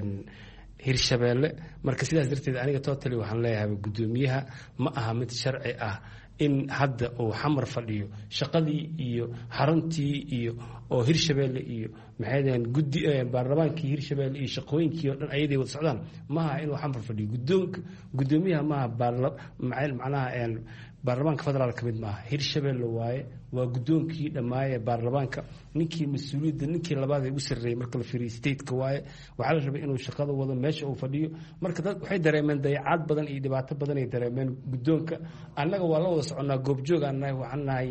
Hirshabeelle marka sidaas darteed aniga totally waxaan leeyahay gudoomiyaha ma aha mid sharci ah in hadda uu xamar fadhiyo shaqadii iyo xaruntii iyo oo Hirshabeelle iyo maxaydeen guddi baarlamaankii Hirshabeelle iyo shaqooyinkii oo dhan ayay wada socdaan ma aha inuu xamar fadhiyo gudoomiyaha ma aha macnaha baarlamaanka federaalka mid maaha Hirshabeelle waaye waa gudoonkii dhamaaye baarlamaanka ninkii mas'uuliyadda ninkii labaad ee u sareeyay marka la fiiriyo state-ka waaye waxa la rabay inuu shaqada wado meesha uu fadhiyo marka dad waxay dareemeen dayacaad badan iyo dhibaato badan ay dareemeen gudoonka annaga waa la wada soconaa goobjoog aan nahay waxaan nahay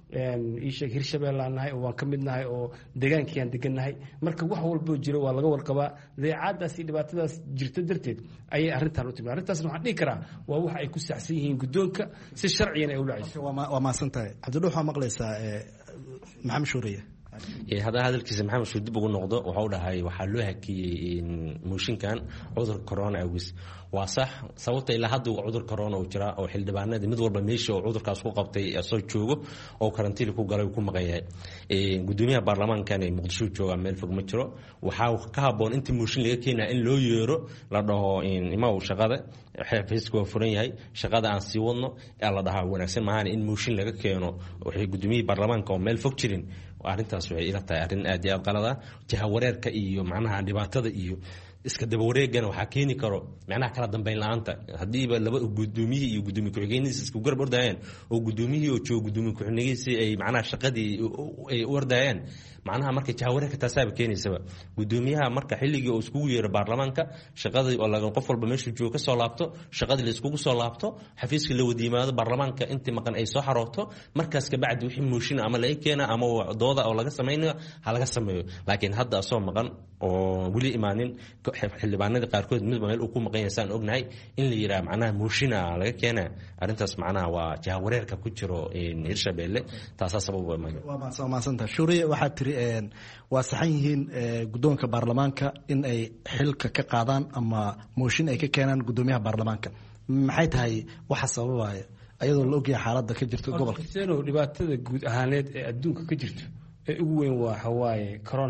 isheeg Hirshabeelle aan nahay oo waan ka mid nahay oo deegaankii aan deganahay marka wax walba jiro waa laga warqabaa dayacaadaas iyo dhibaatadaas jirta darteed ayay arrintan u timid arrintaasna waxaan dhihi karaa waa wax ay ku saxsan yihiin gudoonka si sharciyan ay u dhacayso. waa maasantahay Cabdiduux waxaa maqlaysaa Maxamed Shuuriye. هذا الكيس محمد شو دب نقضه وحوله هاي وحلوها كي موشين كان عذر كورونا أوجس وصح صوت إلى حد عذر كورونا وجرا أو حل دبعنا دي مدور بمشي وعذر كاسوق قبتي أصوات شوجو أو كارنتين لكو قالوا يكون مغيّر قدوميها برلمان كان مقدسو جو عمل فوق مترو وحاو كهبون أنت موشين اللي كنا إن لو يورو لده إن ما هو شغادة حفيزكو فرني هاي شغادة عن سيوانو الله ده ونحسن معاني إن موشين اللي كانوا وحي قدومي برلمان كان عمل فوق ترين arrintaas waxay ila tahay arrin aad iyo aad qalada jahawareerka iyo macnaha dhibaatada iyo iska daba wareegana waxaa keeni karo macnaha kala dambeyn la-aanta haddiiba laba gudoomiyihii iyo gudoomiye ku-xigeenadiisa isku garab ordayeen oo gudoomiyihii oo jooga gudoomiye ku-xigeenadiisii ay macnaha shaqadii ay u ordayeen macnaha marka jahawareerka taasaaba keenaysaba gudoomiyaha marka xilligii oo iskugu yeero baarlamaanka shaqadii oo laga qof walba meeshuu joogo ka soo laabto shaqadii la iskugu soo laabto xafiiskii la wada yimaado baarlamaanka intii maqan ay soo xarooto markaas kabacdi wixii mooshin ama laga keena ama dooda oo laga samaynayo ha laga sameeyo laakiin hadda asoo maqan oo weli imaanin xildhibaanadii qaarkood midba meel uu ku maqan yahay saan ognahay in la yidhaha macnaha moshina laga keena arrintaas macnaha waa jahawareerka ku jiro hirshabeelle taasaa sabab waa mahadsanta shuuriye waxaad tiri waa saxan yihiin guddoonka baarlamaanka in ay xilka ka qaadaan ama mooshin ay ka keenaan guddoomiyaha baarlamaanka maxay tahay waxa sababaya ayadoo la ogyahay xaaladda ka jirta gobolka dhibaatada guud ahaaneed ee adduunka ka jirto ee ugu weyn waa waxawaaye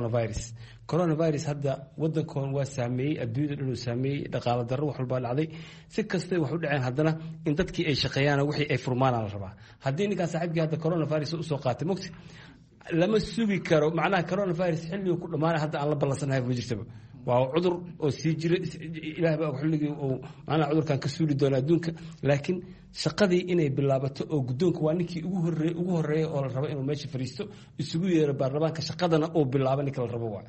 coronavirus hadda wadankoon waa saameeyey adduunyada dhan uu saameeyey dhaqaalo darro wax walbaa dhacday si kastay wax u dhaceen haddana in dadkii ay shaqeeyaan wixii ay furmaana la rabaa haddii ninkaan saaxiibkii hadda coronavirus usoo qaatay mogti lama sugi karo macnaha coronavirus xilligii ku dhammaanay hadda aan la ballansanahay ma jirtaba waa cudur oo sii jira ilaah baa xilligii uu macnaha cudurkan ka suuli doona adduunka laakiin shaqadii inay bilaabato oo guddoonka waa ninkii ugu horeeya oo la rabo inuu meesha fariisto isugu yeero baarlamaanka shaqadana uu bilaabo ninka la rabo waa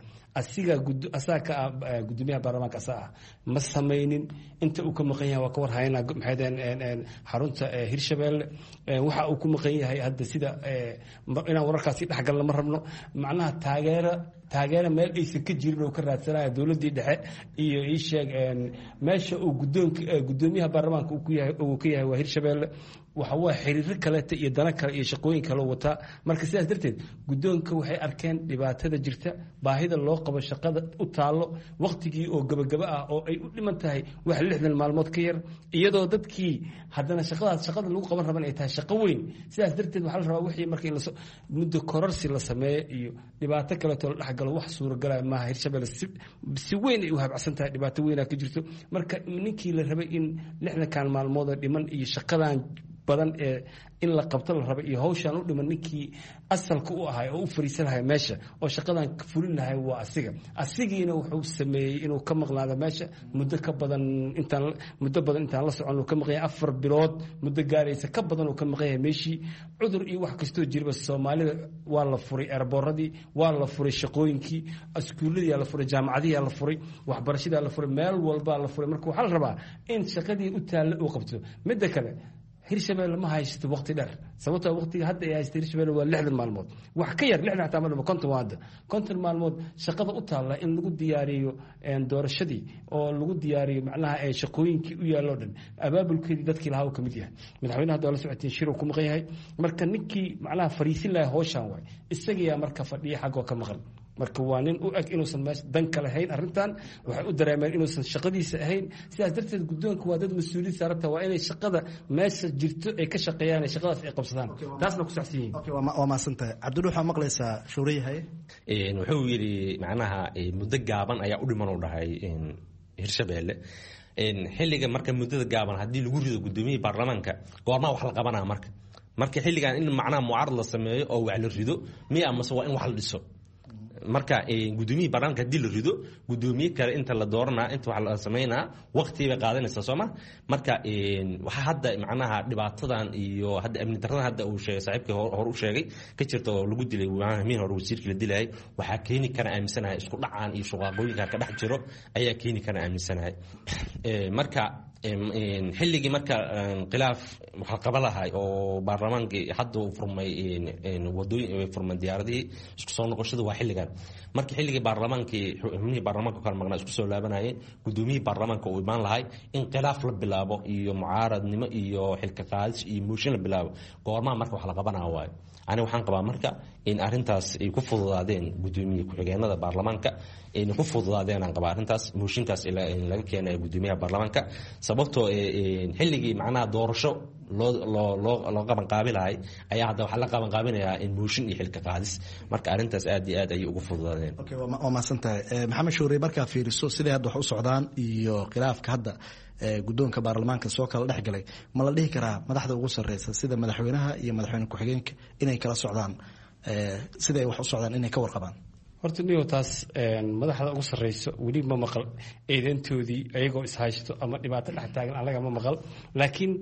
asaga ka gudoomiyaha baarlamaanka asaa ma samaynin inta uu ka maqan yahay waa ka war hayna maxay xarunta hirshabeelle waxa uu ku maqan yahay hadda sida inaan wararkaasi dhexgalna ma rabno macnaha taageera meel aysan ka jirin oo ka raadsanaya dowladdii dhexe iyo ii sheeg meesha uu gudoomiyaha baarlamaanka uu ka yahay waa hirshabeelle waxa waa xiriiro kaleeta iyo dana kale iyo shaqooyin kale wataa marka sidaas darteed guddoonka waxay arkeen dhibaatada jirta baahida loo qabo shaqada u taallo waqtigii oo gabagaba ah oo ay u dhiman tahay wax 60 maalmood ka yar iyadoo dadkii haddana shaqada lagu qaban raban ay tahay shaqo weyn sidaas darteed waxaa la rabaa wixii marka in muddo kororsi la sameeyo iyo dhibaato kaleeto la dhexgalo wax suuragalaya maaha hirshabelle si weyn ay u habacsan tahay dhibaato weynaa ka jirto marka ninkii la rabay in 60 maalmood dhiman iyo shaqadan badan ee in la qabto la raba iyo hawshan u dhiman ninkii asalka u ahay oo u fariisan lahay meesha oo shaqadan ka fulin lahay waa asigiina wuxuu sameeyey inuu ka maqnaado meesha muddo badan intaan la socon uu ka maqan yahay 4 bilood muddo gaaraysa ka badan uu ka maqan yahay meeshii cudur iyo wax kastoo jirba Soomaalida waa la furay airboorradii waa la furay shaqooyinkii iskuuladii la furay jaamacadii la furay waxbarashada la furay meel walba la furay marka waxa la rabaa in shaqadii u taal uu qabto midda kale hirshabelle ma haysto waqti dheer sababtoo waqtiga hadda ay haysto hirshabelle waa 60 maalmood wax ka yar 60 xataa ma dhabo 50 maalmood shaqada u taala in lagu diyaariyo doorashadii oo lagu diyaariyo macnaha ay shaqooyinkii u yaalo dhan abaabulkeedii dadkii lahaa uu kamid yahay madaxweynaha hadda la socotiin shirku ku maqan yahay marka ninkii macnaha fariisin lahaa hawshan way isaga marka fadhiya xagoo ka maqan marka waa nin u eg inuusan meesha dan kale hayn arrintan waxay u dareemeen inuusan shaqadiisa ahayn sidaas darteed guddoonka waa dad mas'uuliyiin saarta waa inay shaqada meesha jirto ay ka shaqeeyaan shaqadaas ay qabsadaan taasna ku saxsan yihiin waa maasantahay cabdul waxaa maqlaysaa shuuriyahay wuxuu yidhi macnaha muddo gaaban ayaa u dhiman u dhahay hirshabelle xilliga marka muddada gaaban haddii lagu rido gudoomiyihii baarlamaanka goormaa wax la qabanaa marka xilligan in macnaha mucaarad la sameeyo oo wax la rido miya amase waa in wax la dhiso marka gudoomiyihii baarlamaanka haddii la rido gudoomiye kale inta la dooranaa inta wax la sameynaa waqti bay qaadanaysaa sooma marka waxaa hadda macnaha dhibaatadan iyo hadda amni darrada hadda uu sheegay saaxiibkii hore u sheegay ka jirta oo lagu dilay miin hore wasiirkii la dilayay waxaa keeni kara aaminsanahay isku dhacaan iyo shuqaaqooyinka ka dhex jiro ayaa keeni kara aaminsanahay marka xilligii marka khilaaf waxa qaba lahay oo baarlamaankii hadda uu furmay wadooyin furmay diyaaradihii isku soo noqoshada waa xilligan marka xilligii baarlamaankii xubnihii baarlamaanka kala maqnaa isku soo laabanayeen gudoomiyihii baarlamaanka uu imaan lahay in khilaaf la bilaabo iyo mucaaradnimo iyo xilka qaadis iyo mooshin la bilaabo goormaa marka wax la qabanaa waayo aniga waxaan qabaa marka in arrintaas ay ku fududaadeen gudoomiye ku-xigeenada baarlamaanka ayna ku fududaadeen aan qabaa arrintaas mooshinkaas in laga keenayo gudoomiyaha baarlamaanka sababtoo xilligii macnaha doorasho loo qabanqaabilahay ayaa hadda waxaa la qabanqaabinayaa in mooshin iyo xilka qaadis marka arrintaas aad iyo aad ayay ugu fududaadeen waa mahadsantahay maxamed shuure markaa fiiriso siday hadda wax u socdaan iyo khilaafka hadda guddoonka baarlamaanka soo kala dhex galay ma la dhihi karaa madaxda ugu sarreysa sida madaxweynaha iyo madaxweyne ku-xigeenka inay kala socdaan siday wax u socdaan inay ka warqabaan. horta niyo taas madaxda ugu sarreyso weli ma maqal eedantoodii ayagoo ishaysto ama dhibaato dhex taagan anaga ma maqal laakiin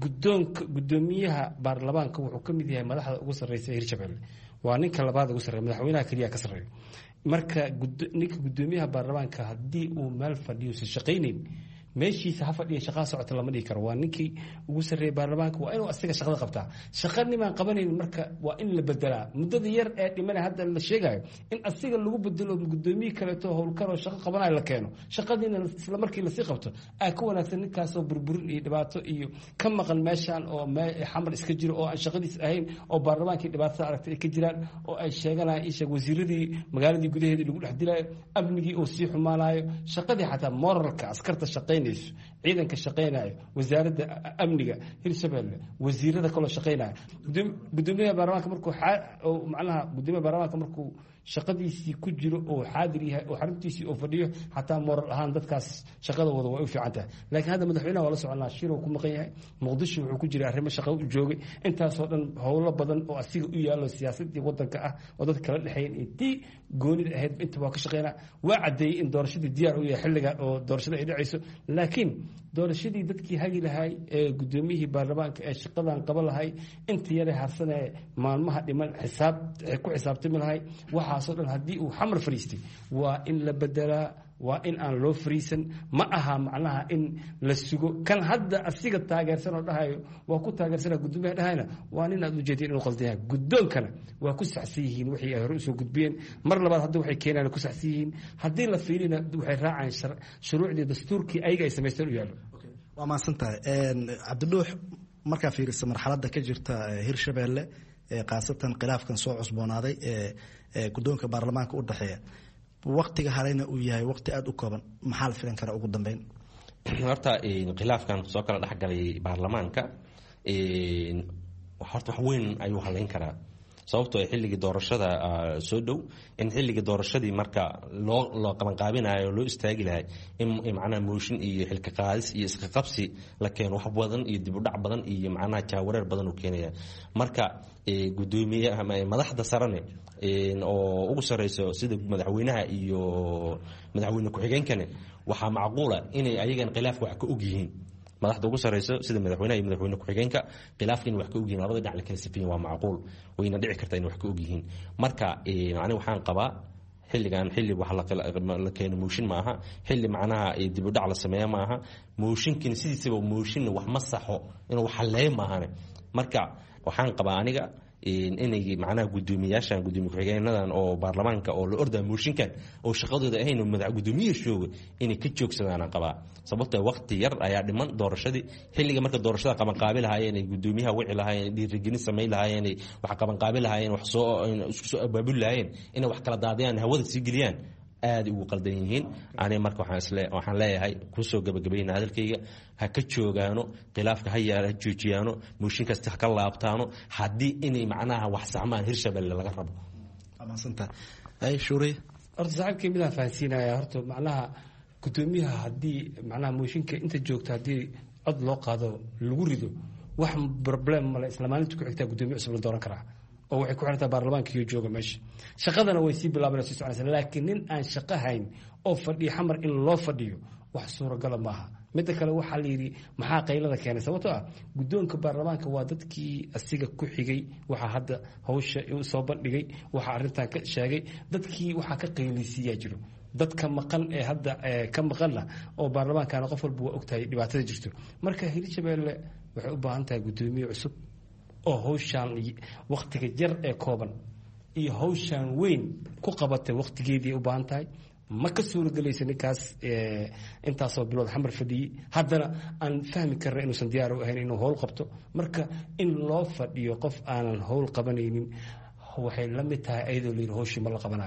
gudoomiyaha baarlamaanka wuxuu ka mid yahay madaxda ugu sarreysa Hirshabelle waa ninka labaad ugu sarreeya madaxweynaha kaliya ka sarreeya marka ninka gudoomiyaha baarlamaanka haddii uu meel fadhiyo si shaqaynayn meeshiisa ha fadhiya shaqaa socota lama dhigi karo waa ninkii ugu sarreeyay baarlamaanka waa inuu asiga shaqada qabtaa shaqa nimaan qabanayn marka waa in la bedelaa muddada yar ee dhimana hadda la sheegayo in asiga lagu bedelo gudoomiye kaleeto howlkar oo shaqo qabanayo la keeno shaqadiina isla markii lasii qabto aa ka wanaagsan ninkaasoo burburin iyo dhibaato iyo ka maqan meeshaan oo xamar iska jiro oo aan shaqadiis ahayn oo baarlamaankii dhibaatada aragtay ay ka jiraan oo ay sheeganayaan isheeg wasiiradii magaaladii gudaheedii lagu dhex dilayo amnigii oo sii xumaanayo shaqadii xataa moralka askarta shaqaynayso ciidanka shaqaynayo wasaaradda amniga Hirshabelle wasiirada kale shaqaynayo gudoomiyaha baarlamaanka markuu macnaha gudoomiyaha baarlamaanka markuu shaqadiisii ku jiro oo xaadir yahay oo xaruntiisii oo fadhiyo xataa moral ahaan dadkaas shaqada wada way u fiican tahay laakiin hadda madaxweynaha waa la soconaa shir uu ku maqan yahay muqdisho wuxuu ku jiray arrimo shaqo u joogay intaasoo dhan howlo badan oo asiga u yaallo siyaasadii wadanka ah oo dadka kala dhexeeyeen intii goonida ahayd inta waa ka shaqeynaa waa caddeeyey in doorashadii diyaar u yahay xilliga oo doorashada ay dhacayso laakiin doorashadii dadkii hagi lahay ee gudoomiyihii baarlamaanka ee shaqadan qaba lahay inta yare harsanee maalmaha dhiman ku xisaabtami lahay waxaasoo dhan haddii uu xamar fariistay waa in la bedelaa waa in aan loo fariisan ma aha macnaha in la sugo kan hadda asiga taageersan oo dhahayo waa ku taageersanaa gudoomiyaha dhahayna waa nin aad ujeedin inuu qaldan yahay guddoonkana waa ku saxsan yihiin wixii ay hore usoo gudbiyeen mar labaad hadda waxay keenaan ku saxsan yihiin haddii la fiirina waxay raacayaan shuruucdii dastuurkii ayaga ay samaysteen u yaallo waa mahadsantahay cabdidhuux markaa fiirisa marxaladda ka jirta Hirshabelle khaasatan khilaafkan soo cusboonaaday ee guddoonka baarlamaanka u dhexeeya waqtiga harayna uu yahay waqti aada u kooban maxaa la filan karaa ugu dambeyn horta khilaafkan soo kala dhexgalay baarlamaanka horta wax weyn ayuu halayn karaa sababtoo xilligii doorashada soo dhow in xilligii doorashadii marka loo qabanqaabinayo loo istaagi lahay in macnaha mooshin iyo xilka qaadis iyo iska qabsi la keeno wax badan iyo dib u dhac badan iyo macnaha jaawareer badan uu keenaya marka gudoomiyaha madaxda sarane oo ugu sareyso sida madaxweynaha iyo madaxweyne ku-xigeenkane waxaa macquula inay ayagan khilaafka wax ka og yihiin madaxda ugu sareyso sida madaxweynaha iyo madaxweyne ku-xigeenka khilaafka inay wax ka og yihiin labada dhinac la kala sifiyin waa macquul wayna dhici kartaa inay wax ka og yihiin marka aniga waxaan qabaa xilligan xilli wax la keeno mooshin ma aha xilli macnaha dib u dhac la sameeya ma aha mooshinkin sidiisaba mooshin wax ma saxo inuu wax haleeyo ma ahane marka waxaan qabaa aniga inay macnaha gudoomiyaashan gudoomiye ku-xigeenadan oo baarlamaanka oo la ordaa mooshinkan oo shaqadooda ahayn madax gudoomiye shooga inay ka joogsadaan qabaa sababtoo waqti yar ayaa dhiman doorashadii xilliga marka doorashada qabanqaabi lahaayeen ay gudoomiyaha wici lahaayeen dhiirigelin samayn lahaayeen wax qabanqaabi lahaayeen wax soo isku soo abaabul lahaayeen inay wax kala daadiyaan hawada sii geliyaan aad ugu qaldan yihiin aniga marka waxaan leeyahay kusoo gabagabayna hadalkayga ha ka joogaano khilaafka ha joojiyaano mooshin kasta ha ka laabtaano haddii inay macnaha wax saxmaan Hirshabelle laga rabo horta saaxiibkay midaan fahansiinaya horta macnaha gudoomiyaha haddii macnaha mooshinka inta joogta haddii cod loo qaado lagu rido wax problem male isla maalinta ku xigtaa gudoomiye cusub la dooran karaa oo waxay ku xirantaa baarlamaanka iyo jooga meesha shaqadana way sii bilaabanaysaa sii soconaysaa laakiin nin aan shaqo hayn oo fadhiyo xamar in loo fadhiyo wax suuragala maaha midda kale waxaa la yidhi maxaa qaylada keenay sababtoo ah guddoonka baarlamaanka waa dadkii asiga ku xigay waxaa hadda hawsha soo bandhigay waxaa arrintan ka sheegay dadkii waxaa ka qaylisiiyaa jiro dadka maqan ee hadda ka maqanna oo baarlamaankana qof walba waa ogtahay dhibaatada jirto marka Hirshabelle waxay u baahan tahay gudoomiye cusub oo hawshaan waqtiga yar ee kooban iyo hawshaan weyn ku qabatay waqtigeedii u baahan tahay ma ka suuragalaysa ninkaas intaasoo bilood xamar fadhiyey haddana aan fahmi karna inuusan diyaar u ahayn inuu howl qabto marka in loo fadhiyo qof aanan howl qabanaynin waxay la mid tahay ayadoo la yidhi hawshii ma la qabanayo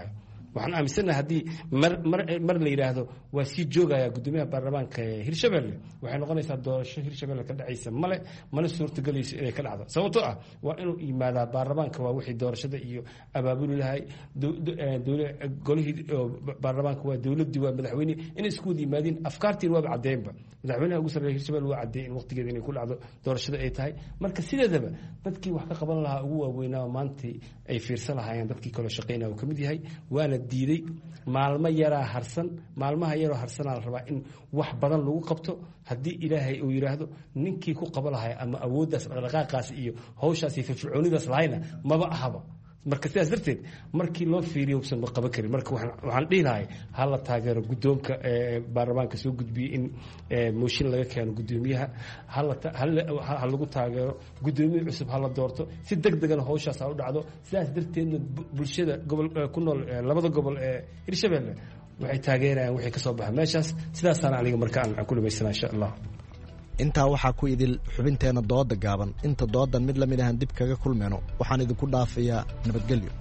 waxaan aaminsanahay haddii mar la yidhaahdo waa sii joogaya gudoomiyaha baarlamaanka hirshabelle waxay noqonaysaa doorasho hirshabelle ka dhacaysa mana suurtagelayso inay ka dhacdo sababtoo ah waa inuu yimaadaa baarlamaanka waa wixii doorashada iyo abaabuli lahay golihii baarlamaanka waa dowladii waa madaxweyne inay isku wada yimaadiin afkaartiin waaba caddeynba madaxweynaha ugu sarreeya hirshabelle waa caddeey in waqtigeeda inay ku dhacdo doorashada ay tahay marka sideedaba dadkii wax ka qaban lahaa ugu waaweynaa maantii ay fiirsan lahaayeen dadkii kaloo shaqeynaya uu ka mid yahay waana diiday maalmaha yaroo harsanaa la rabaa in wax badan lagu qabto haddii ilaahay uu yidhaahdo ninkii ku qaba lahay ama awooddaas dhaqdhaqaaqaas iyo hawshaas iyo firfircoonidaas lahayna maba ahaba marka sidaas darteed markii loo fiiriyo usan ma qaban karin marka waxaan dhihi lahay ha la taageero guddoonka baarlamaanka soo gudbiyey in mooshin laga keeno guddoomiyaha ha lagu taageero guddoomiye cusub ha la doorto si deg degana hawshaas ha u dhacdo sidaas darteedna bulshada ku nool labada gobol ee hirshabelle waxay taageerayaan wixii ka soo baxa meeshaas sidaasaana aniga marka aan ku dhamaysanaa insha allah intaa waxaa ku idil xubinteena dooda gaaban inta doodan mid lamid ahaan dib kaga kulmeyno waxaan idinku dhaafayaa nabadgelyo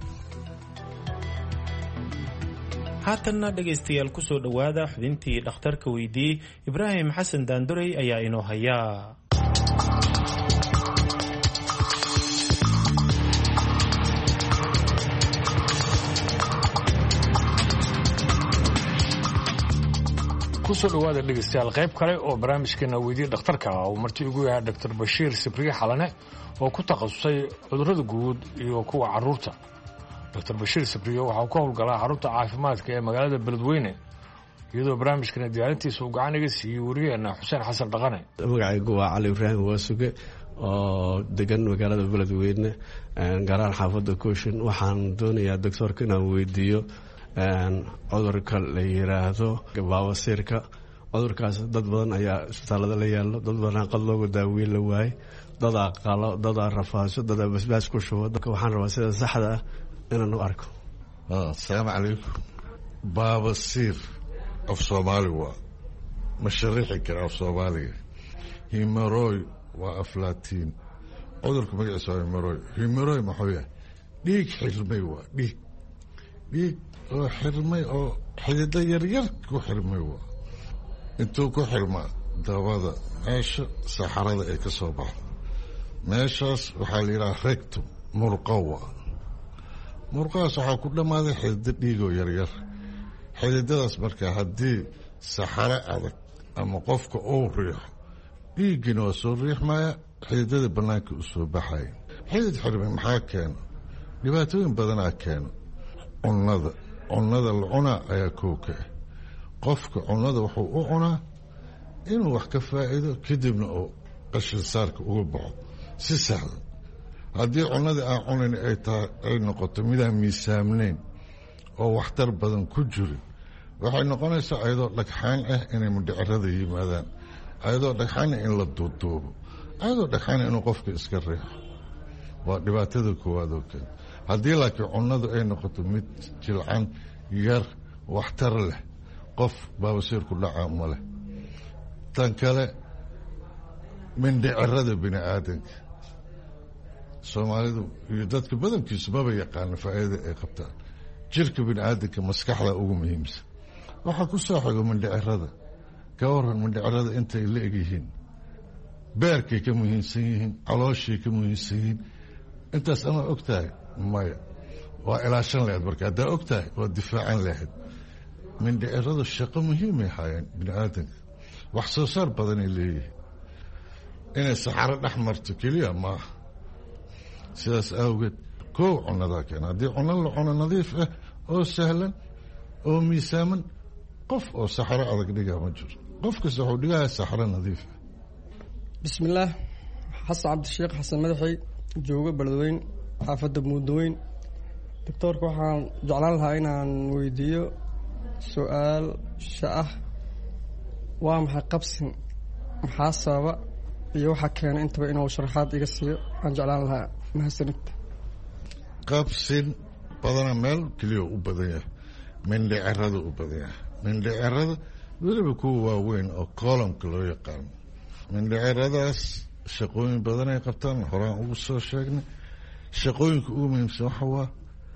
haatanna dhegaystayaal ku soo dhowaada xubintii dhakhtarka weydiiyey ibraahim xasan daandorey ayaa inoo hayaa kusoo dhawaada dhegeystayaal qayb kale oo barnaamijkeena weydiye dhakhtarka ah uu marti ugu yahay dr bashiir sibriye xalane oo ku takhasusay cudurrada guud iyo kuwa carruurta dr bashiir sibriye waxaa ka howlgalaa xarunta caafimaadka ee magaalada beledweyne iyadoo barnaamijkana diyaarintiisa uu gacan iga siiyey wariyeena xuseen xasan dhaqane magacaygu waa cali ibraahim waasuge oo degan magaalada beledweyne gaaraan xaafadda kooshin waxaan doonayaa doctoorka inaan weydiiyo cudurka la yiraahdo baawasiirka cudurkaas dad badan ayaa isbitaalada la yaalo dad badan qad looga daaweyn la waaye dadaa qalo dadaa rafaaso dadaa basbaas ku shubo waxaan rabaa sida saxda ah inaan u arko asalaamu calaykum baabasiir af soomaali waa ma sharaxi kara af soomaaliga himeroy waa aflaatiin cudurka magaciisa waa himeroy himeroy maxuu yahay dhiig xirmay waa dhiig oo xirmay oo xidida yaryar ku xirmay waa intuu ku xirmaa dabada meesha saxarada ay ka soo baxdo meeshaas waxaa la yidhaha rectum murqa waa murqahaas waxaa ku dhammaaday xidida dhiigoo yaryar xididadaas markaa haddii saxaro adag ama qofka uu riixo dhiiggina waa soo riixmaya xididada bannaanka u soo baxaya xidid xirmay maxaa keeno dhibaatooyin badanaa keeno cunnada la cunaa ayaa kooka ah qofka cunnada wuxuu u cunaa inuu wax ka faa'iido kadibna uu qashin saarka uga baxo si sahlan haddii cunnadii aan cunayn ay noqoto midaan miisaamnayn oo waxtar badan ku jirin waxay noqonaysaa ayadoo dhagxaan ah inay mindhicirada yimaadaan ayadoo dhagxaana in la duuduubo ayadoo dhagxaana inuu qofka iska riixo waa dhibaatada koowaad oo kale haddii laakiin cunnadu ay noqoto mid jilcan yar waxtar leh qof baabasiirku dhacaa ma leh tan kale mindhicirada bini aadanka soomaalidu iyo dadka badankiisu maba yaqaana faa'iida ay qabtaan jirka bini aadanka maskaxda ugu muhiimsan waxaa ku soo xigo mindhicirada ka waran mindhicirada intay la eg yihiin beerkay ka muhiimsan yihiin calooshay ka muhiimsan yihiin intaas ama og tahay maya waa ilaashan lahayd marka haddaa og tahay waa difaacan lahayd mindhiciradu shaqo muhiimay haayeen bini aadanka wax soo saar badanay leeyihiin inay saxaro dhex marto keliya maaha sidaas awgeed koow cunnadaa keena haddii cunno la cuno nadiif ah oo sahlan oo miisaaman qof oo saxaro adag dhigaa ma jiro qof kasta wuxuu dhigaya saxaro nadiif ah bismillaah xasan cabdisheekh xasan madaxey jooga beledweyn xaafadda muuddaweyn doctoorka waxaan jeclaan lahaa inaan weydiiyo su-aal ah waa maxay qabsin maxaa sababa iyo waxaa keena intaba inuu sharaxaad iga siiyo waxaan jeclaan lahaa mahadsanid qabsin badana meel keliya u badan yahay mindhicirada u badan yahay mindhicirada weliba kuwa waaweyn oo colomka loo yaqaano mindhiciradaas shaqooyin badan ay qabtaan horaan ugu soo sheegnay shaqooyinka ugu muhiimsan waxa waa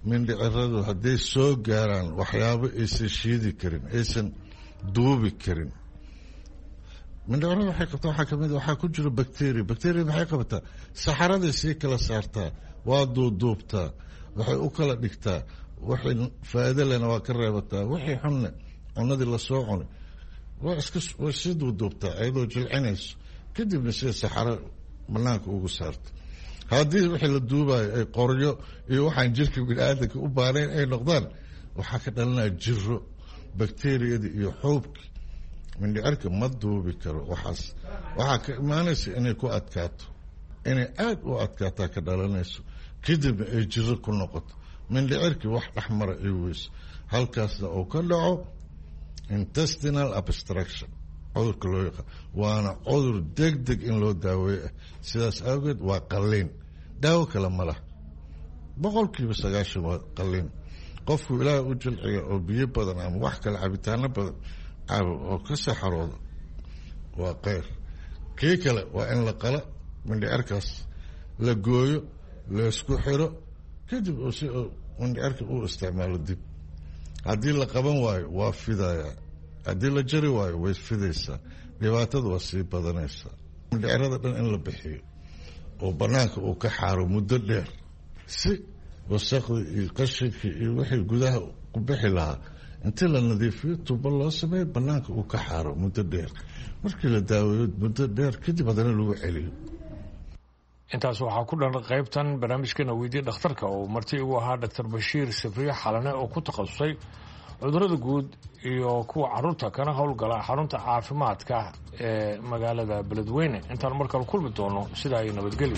mindhiciradu hadday soo gaaraan waxyaabo aysan shiidi karin aysan duubi karin. mindhicirada waxay qabtaa waxaa kamid waxaa ku jira bacteria maxay qabataa saxaraday sii kala saartaa waa duuduubtaa waxay u kala dhigtaa wixii faa'iido lehna waa ka reebataa wixii xunne cunadii lasoo cunay way sii duuduubtaa iyadoo jilcinayso kadibna sida saxaro banaanka ugu saarta. haddii wixii la duubayo ay qoryo iyo waxaan jirka biniaadanka u baanayn ay noqdaan waxaa ka dhalanaya jiro bakteriyadii iyo xuubkii. mindhicirka ma duubi karo waxaas waxaa ka imaanaysa inay ku adkaato inay aada u adkaataa ka dhalanayso kadibna ay jiro ku noqoto mindhicirkii wax dhexmara ay weyso halkaasna uu ka dhaco intestinal obstruction cudurka loo yaqaan waana cudur degdeg in loo daaweeyo ah sidaas awgeed waa qalliin daawo kale ma laha 90% waa qalliin. qofku ilaahay u jilciya oo biyo badan ama wax kale cabitaano badan oo ka saxarooda waa qeyr. kii kale waa in la qala mindhicirkaas la gooyo la isku xiro kadib si mindhicirka uu isticmaalo dib. haddii la qaban waayo waa fidayaa haddii la jari waayo way fidaysaa dhibaatada waa sii badanaysaa. mindhicirada dhan in la bixiyo oo banaanka uu ka xaaro muddo dheer si wasaqdii iyo qashinkii iyo wixii gudaha ku bixi lahaa intii la nadiifiyo tubo loo sameeyo banaanka uu ka xaaro muddo dheer markii la daaweeyo muddo dheer kadib haddana lagu celiyo. intaas waxaa ku dhan qaybtan barnaamijkeena weydii dhakhtarka oo marti igu ahaa Dr. Bashiir Sibriye Xalane oo ku takhasusay cudurrada guud iyo kuwa carruurta kana howlgala xarunta caafimaadka ee magaalada Beledweyne. intaan markale kulmi doono sida ay nabadgelyo.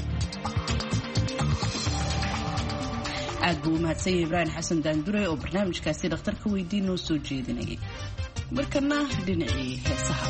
aad buu mahadsan Ibrahim Xasan Daandure oo barnaamijkaasi dhakhtarka weydii noo soo jeedinayay. markana dhinacii heesaha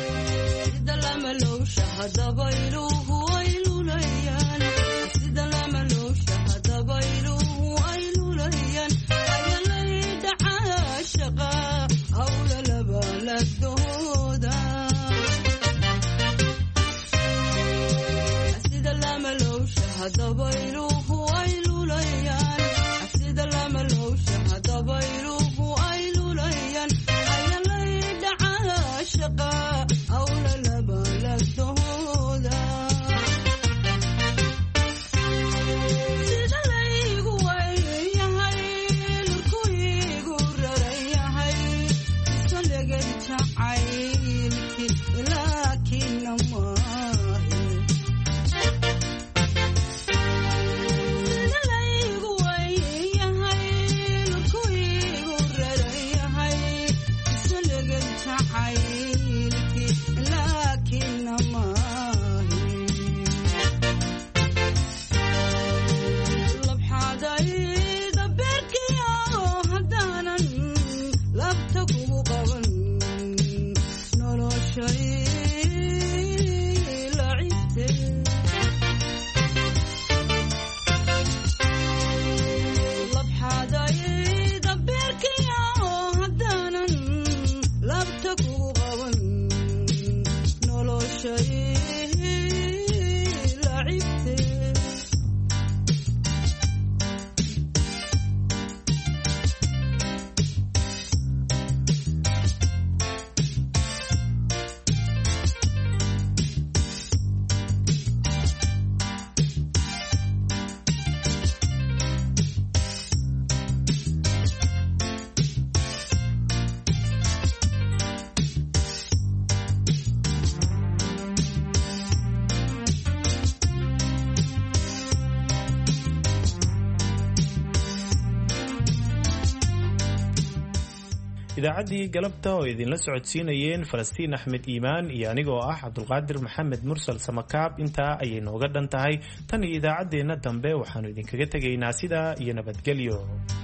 idaacaddii galabta oo idinla socodsiinayeen Falastiin Axmed Iimaan iyo anigoo ah Cabdulqaadir Maxamed Mursal Samakaab. intaa ayay nooga dhan tahay tan iyo idaacadeena dambe waxaanu idinkaga tegaynaa sidaa iyo nabadgelyo.